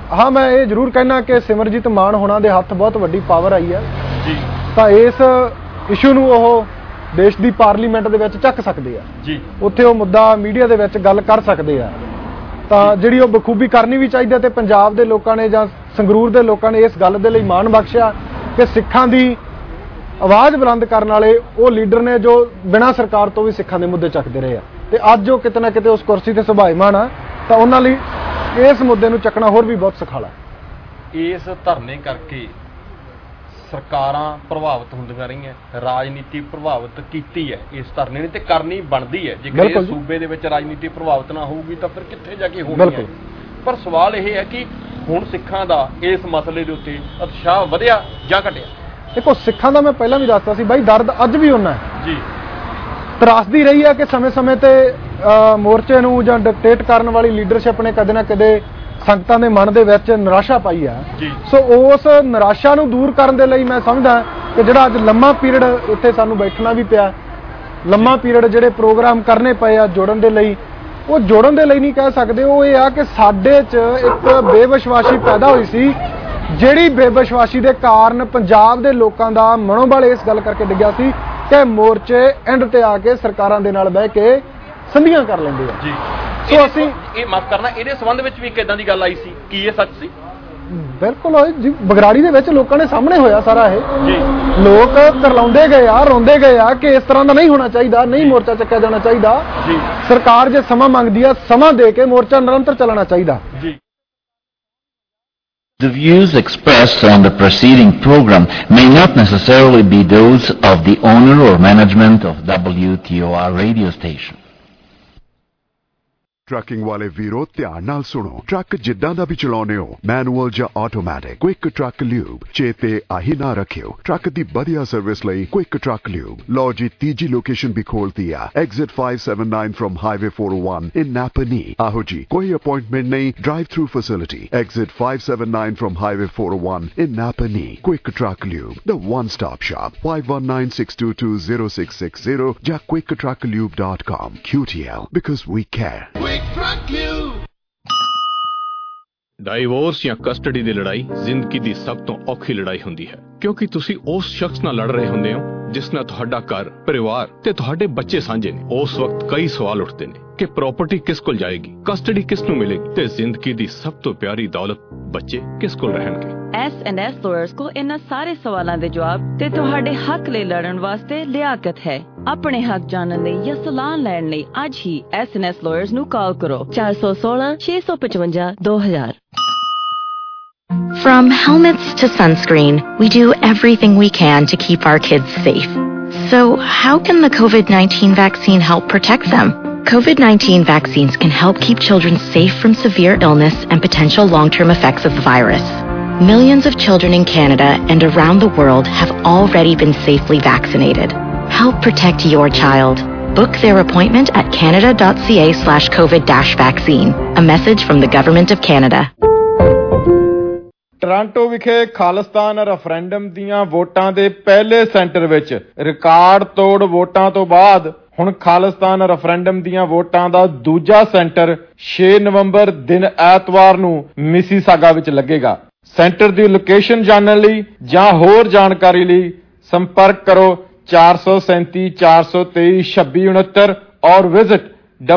Speaker 22: ਹਾਂ ਮੈਂ ਇਹ ਜ਼ਰੂਰ ਕਹਿਣਾ ਕਿ ਸਿਮਰਜੀਤ ਮਾਨ ਹੋਣਾ ਦੇ ਹੱਥ ਬਹੁਤ ਵੱਡੀ ਪਾਵਰ ਆਈ ਹੈ ਜੀ, ਤਾਂ ਇਸ ਇਸ਼ੂ ਨੂੰ ਉਹ ਦੇਸ਼ ਦੀ ਪਾਰਲੀਮੈਂਟ ਦੇ ਵਿੱਚ ਚੱਕ ਸਕਦੇ ਆ ਜੀ, ਉੱਥੇ ਉਹ ਮੁੱਦਾ ਮੀਡੀਆ ਦੇ ਵਿੱਚ ਗੱਲ ਕਰ ਸਕਦੇ ਆ, ਤਾਂ ਜਿਹੜੀ ਉਹ ਬਖੂਬੀ ਕਰਨੀ ਵੀ ਚਾਹੀਦੀ ਤੇ ਪੰਜਾਬ ਦੇ ਲੋਕਾਂ ਨੇ ਜਾਂ ਸੰਗਰੂਰ ਦੇ ਲੋਕਾਂ ਨੇ ਇਸ ਗੱਲ ਦੇ ਲਈ ਮਾਣ ਬਖਸ਼ਿਆ ਕਿ ਸਿੱਖਾਂ ਦੀ ਆਵਾਜ਼ ਬੁਲੰਦ ਕਰਨ ਵਾਲੇ ਉਹ ਲੀਡਰ ਨੇ ਜੋ ਬਿਨਾਂ ਸਰਕਾਰ ਤੋਂ ਵੀ ਸਿੱਖਾਂ ਦੇ ਮੁੱਦੇ ਚੱਕਦੇ ਰਹੇ ਆ, ਤੇ ਅੱਜ ਉਹ ਕਿਤੇ ਨਾ ਕਿਤੇ ਉਸ ਕੁਰਸੀ ਤੇ ਸੁਭਾਈਮਾਨ ਆ, ਤਾਂ ਉਹਨਾਂ ਲਈ ਇਸ ਮੁੱਦੇ ਨੂੰ ਚੱਕਣਾ ਹੋਰ ਵੀ ਬਹੁਤ ਸੁਖਾਲਾ।
Speaker 2: ਇਸ ਧਰਨੇ ਕਰਕੇ ਸਰਕਾਰਾਂ ਪ੍ਰਭਾਵਿਤ ਹੁੰਦੀਆਂ ਰਹੀਆਂ, ਰਾਜਨੀਤੀ ਪ੍ਰਭਾਵਿਤ ਕੀਤੀ ਹੈ ਇਸ ਧਰਨੇ ਨੇ ਤੇ ਕਰਨੀ ਬਣਦੀ ਹੈ। ਜੇਕਰ ਸੂਬੇ ਦੇ ਵਿੱਚ ਰਾਜਨੀਤੀ ਪ੍ਰਭਾਵਿਤ ਨਾ ਹੋਊਗੀ ਤਾਂ ਫਿਰ ਕਿੱਥੇ ਜਾ ਕੇ ਹੋਣੀ ਹੈ। ਪਰ ਸਵਾਲ ਇਹ ਹੈ ਕਿ ਹੁਣ ਸਿੱਖਾਂ ਦਾ ਇਸ ਮਸਲੇ ਦੇ ਉੱਤੇ ਉਤਸ਼ਾਹ ਵਧਿਆ ਜਾਂ ਘਟਿਆ?
Speaker 22: ਦੇਖੋ ਸਿੱਖਾਂ ਦਾ ਮੈਂ ਪਹਿਲਾਂ ਵੀ ਦੱਸਦਾ ਸੀ ਬਾਈ, ਦਰਦ ਅੱਜ ਵੀ ਉਹਨਾਂ ਹੈ ਜੀ, ਤਰਾਸਦੀ ਰਹੀ ਹੈ ਕਿ ਸਮੇਂ-ਸਮੇਂ ਤੇ ਮੋਰਚੇ ਨੂੰ ਜਾਂ ਡਿਕਟੇਟ ਕਰਨ ਵਾਲੀ ਲੀਡਰਸ਼ਿਪ ਨੇ ਕਦੇ ਨਾ ਕਦੇ ਸੰਗਤਾਂ ਦੇ ਮਨ ਦੇ ਵਿੱਚ ਨਿਰਾਸ਼ਾ ਪਾਈ ਆ। ਸੋ ਉਸ ਨਿਰਾਸ਼ਾ ਨੂੰ ਦੂਰ ਕਰਨ ਦੇ ਲਈ ਮੈਂ ਸਮਝਦਾ ਕਿ ਜਿਹੜਾ ਅੱਜ ਲੰਮਾ ਪੀਰੀਅਡ ਇੱਥੇ ਸਾਨੂੰ ਬੈਠਣਾ ਵੀ ਪਿਆ, ਲੰਮਾ ਪੀਰੀਅਡ ਜਿਹੜੇ ਪ੍ਰੋਗਰਾਮ ਕਰਨੇ ਪਏ ਆ ਜੋੜਨ ਦੇ ਲਈ, ਉਹ ਜੋੜਨ ਦੇ ਲਈ ਨਹੀਂ ਕਹਿ ਸਕਦੇ, ਉਹ ਇਹ ਆ ਕਿ ਸਾਡੇ 'ਚ ਇੱਕ ਬੇਵਿਸ਼ਵਾਸੀ ਪੈਦਾ ਹੋਈ ਸੀ, ਜਿਹੜੀ ਬੇਵਿਸ਼ਵਾਸੀ ਦੇ ਕਾਰਨ ਪੰਜਾਬ ਦੇ ਲੋਕਾਂ ਦਾ ਮਨੋਬਲ ਇਸ ਗੱਲ ਕਰਕੇ ਡਿੱਗਿਆ ਸੀ ਕਿ ਮੋਰਚੇ ਐਂਡ ਤੇ ਆ ਕੇ ਸਰਕਾਰਾਂ ਦੇ ਨਾਲ ਬਹਿ ਕੇ ਸੰਧੀਆਂ ਕਰ ਲੈਂਦੇ ਆ ਜੀ। ਸੋ ਅਸੀਂ
Speaker 2: ਇਹ ਮਾਫ ਕਰਨਾ, ਇਹਦੇ ਸੰਬੰਧ ਵਿੱਚ ਵੀ ਕਿਦਾਂ ਦੀ ਗੱਲ ਆਈ ਸੀ? ਕੀ ਇਹ ਸੱਚ ਸੀ?
Speaker 22: ਬਿਲਕੁਲ ਜੀ, ਬਗਰਾੜੀ ਦੇ ਵਿੱਚ ਲੋਕਾਂ ਨੇ ਸਾਹਮਣੇ ਹੋਇਆ ਸਾਰਾ ਇਹ ਜੀ, ਲੋਕ ਕਰਲਾਉਂਦੇ ਗਏ ਆ, ਰੋਂਦੇ ਗਏ ਆ ਕਿ ਇਸ ਤਰ੍ਹਾਂ ਦਾ ਨਹੀਂ ਹੋਣਾ ਚਾਹੀਦਾ, ਨਹੀਂ ਮੋਰਚਾ ਚੱਕਿਆ ਜਾਣਾ ਚਾਹੀਦਾ ਜੀ, ਸਰਕਾਰ ਜੇ ਸਮਾਂ ਮੰਗਦੀ ਆ ਸਮਾਂ ਦੇ ਕੇ ਮੋਰਚਾ ਨਿਰੰਤਰ ਚੱਲਣਾ ਚਾਹੀਦਾ ਜੀ।
Speaker 4: The views expressed on the preceding program may not necessarily be those of the owner or management of WTOR radio station.
Speaker 5: Trucking ਵਾਲੇ ਵੀਰੋ ਧਿਆਨ ਨਾਲ ਸੁਣੋ, ਟਰੱਕ ਜਿੱਦਾਂ ਦਾ ਵੀ ਚਲਾਉਨੇ ਹੋ, ਮੈਨੂਅਲ ਜਾਂ ਆਟੋਮੈਟਿਕ, ਕੁਇਕ ਟਰੱਕ ਲਿਊਬ ਚੇਤੇ ਆਹੀ ਨਾ ਰੱਖਿਓ। ਟਰੱਕ ਦੀ ਵਧੀਆ ਸਰਵਿਸ ਲਈ ਕੁਇਕ ਟਰੱਕ ਲਿਊਬ। ਲਓ ਜੀ ਤੀਜੀ ਲੋਕੇਸ਼ਨ ਵੀ ਖੋਲਤੀ ਆ, exit 579 from highway 401 in Napanee. ਆਹੋ ਜੀ, ਕੋਈ ਅਪਾਇੰਟਮੈਂਟ ਨਹੀਂ, drive through facility, exit 579 from highway 401 in Napanee. Quick truck lube, the one stop shop, 5196220660 ਜਾਂ quicktrucklube.com। QTL, because we care.
Speaker 18: Divorce ਜਾਂ ਕਸਟਡੀ ਦੀ ਲੜਾਈ ਜ਼ਿੰਦਗੀ ਦੀ ਸਭ ਤੋਂ ਔਖੀ ਲੜਾਈ ਹੁੰਦੀ ਹੈ, ਕਿਉਂਕਿ ਤੁਸੀਂ ਉਸ ਸ਼ਖਸ ਨਾਲ ਲੜ ਰਹੇ ਹੁੰਦੇ ਹੋ ਜਿਸ ਨਾਲ ਤੁਹਾਡਾ ਘਰ, ਪਰਿਵਾਰ ਤੇ ਤੁਹਾਡੇ ਬੱਚੇ ਸਾਂਝੇ ਨੇ। ਉਸ ਵਕਤ ਕਈ ਸਵਾਲ ਉੱਠਦੇ ਨੇ ਕਿ ਪ੍ਰਾਪਰਟੀ ਕਿਸ ਕੋਲ ਜਾਏਗੀ, ਕਸਟਡੀ ਕਿਸ ਨੂੰ ਮਿਲੇਗੀ ਤੇ ਜ਼ਿੰਦਗੀ ਦੀ ਸਭ ਤੋਂ ਪਿਆਰੀ ਦੌਲਤ ਬੱਚੇ ਕਿਸ ਕੋਲ ਰਹਿਣਗੇ।
Speaker 23: S&S ਲਾਇਰਸ ਕੋਲ ਇਹਨਾਂ ਸਾਰੇ ਸਵਾਲਾਂ ਦੇ ਜਵਾਬ ਤੇ ਤੁਹਾਡੇ ਹੱਕ ਲਈ ਲੜਨ ਵਾਸਤੇ ਲਿਆਕਤ ਹੈ। ਆਪਣੇ ਹੱਕ ਜਾਣਨ ਲਈ ਜਾਂ ਸਲਾਹ ਲੈਣ ਲਈ ਅੱਜ ਹੀ S&S ਲਾਇਰਸ ਨੂੰ ਕਾਲ ਕਰੋ 416 655 2000।
Speaker 24: From helmets to sunscreen, we do everything we can to keep our kids safe. So how can the COVID-19 vaccine help protect them? COVID-19 vaccines can help keep children safe from severe illness and potential long-term effects of the virus. Millions of children in Canada and around the world have already been safely vaccinated. Help protect your child. Book their appointment at canada.ca/COVID-vaccine. A message from the Government of Canada.
Speaker 22: Toronto ਵਿਖੇ ਖਾਲਿਸਤਾਨ ਰੈਫਰੈਂਡਮ ਦੀਆਂ ਵੋਟਾਂ ਦੇ ਪਹਿਲੇ ਸੈਂਟਰ ਵਿੱਚ ਰਿਕਾਰਡ ਤੋੜ ਵੋਟਾਂ ਤੋਂ ਬਾਅਦ ਹੁਣ ਖਾਲਿਸਤਾਨ ਰੈਫਰੈਂਡਮ ਦੀਆਂ ਵੋਟਾਂ ਦਾ ਦੂਜਾ ਸੈਂਟਰ 6 ਨਵੰਬਰ ਦਿਨ ਐਤਵਾਰ ਨੂੰ ਮਿਸੀਸਾਗਾ ਵਿੱਚ ਲੱਗੇਗਾ। ਸੈਂਟਰ ਦੀ ਲੋਕੇਸ਼ਨ ਜਾਣਨ ਲਈ ਜਾਂ ਹੋਰ ਜਾਣਕਾਰੀ ਲਈ ਸੰਪਰਕ ਕਰੋ 437 423 2669 ਔਰ ਵਿਜ਼ਿਟ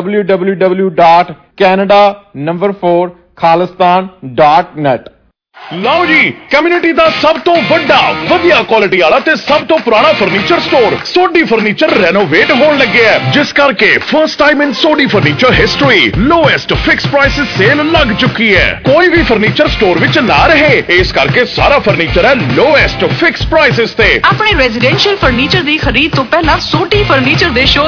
Speaker 22: www.canada4khalistan.net।
Speaker 9: ਲਓ ਜੀ, ਕਮਿਊਨਿਟੀ ਦਾ ਸਭ ਤੋਂ ਵੱਡਾ, ਵਧੀਆ ਕੁਆਲਿਟੀ ਵਾਲਾ ਤੇ ਸਭ ਤੋਂ ਪੁਰਾਣਾ furniture store Sodhi furniture renovate ਹੋਣ ਲੱਗਿਆ ਹੈ, ਜਿਸ ਕਰਕੇ first time in Sodhi furniture history lowest fix prices sale ਲੱਗ ਚੁੱਕੀ ਹੈ। ਕੋਈ ਵੀ ਫਰਨੀਚਰ ਸਟੋਰ ਵਿੱਚ ਨਾ ਰਹੇ, ਇਸ ਕਰਕੇ ਸਾਰਾ ਫਰਨੀਚਰ ਹੈ ਲੋਐਸਟ ਫਿਕਸ ਪ੍ਰਾਈਸਿਸ ਤੇ।
Speaker 25: ਆਪਣੇ ਰੈਜ਼ੀਡੈਂਸ਼ੀਅਲ ਫਰਨੀਚਰ ਦੀ ਖਰੀਦ ਤੋਂ ਪਹਿਲਾਂ ਸੋਢੀ ਫਰਨੀਚਰ ਦੇ ਸ਼ੋਅ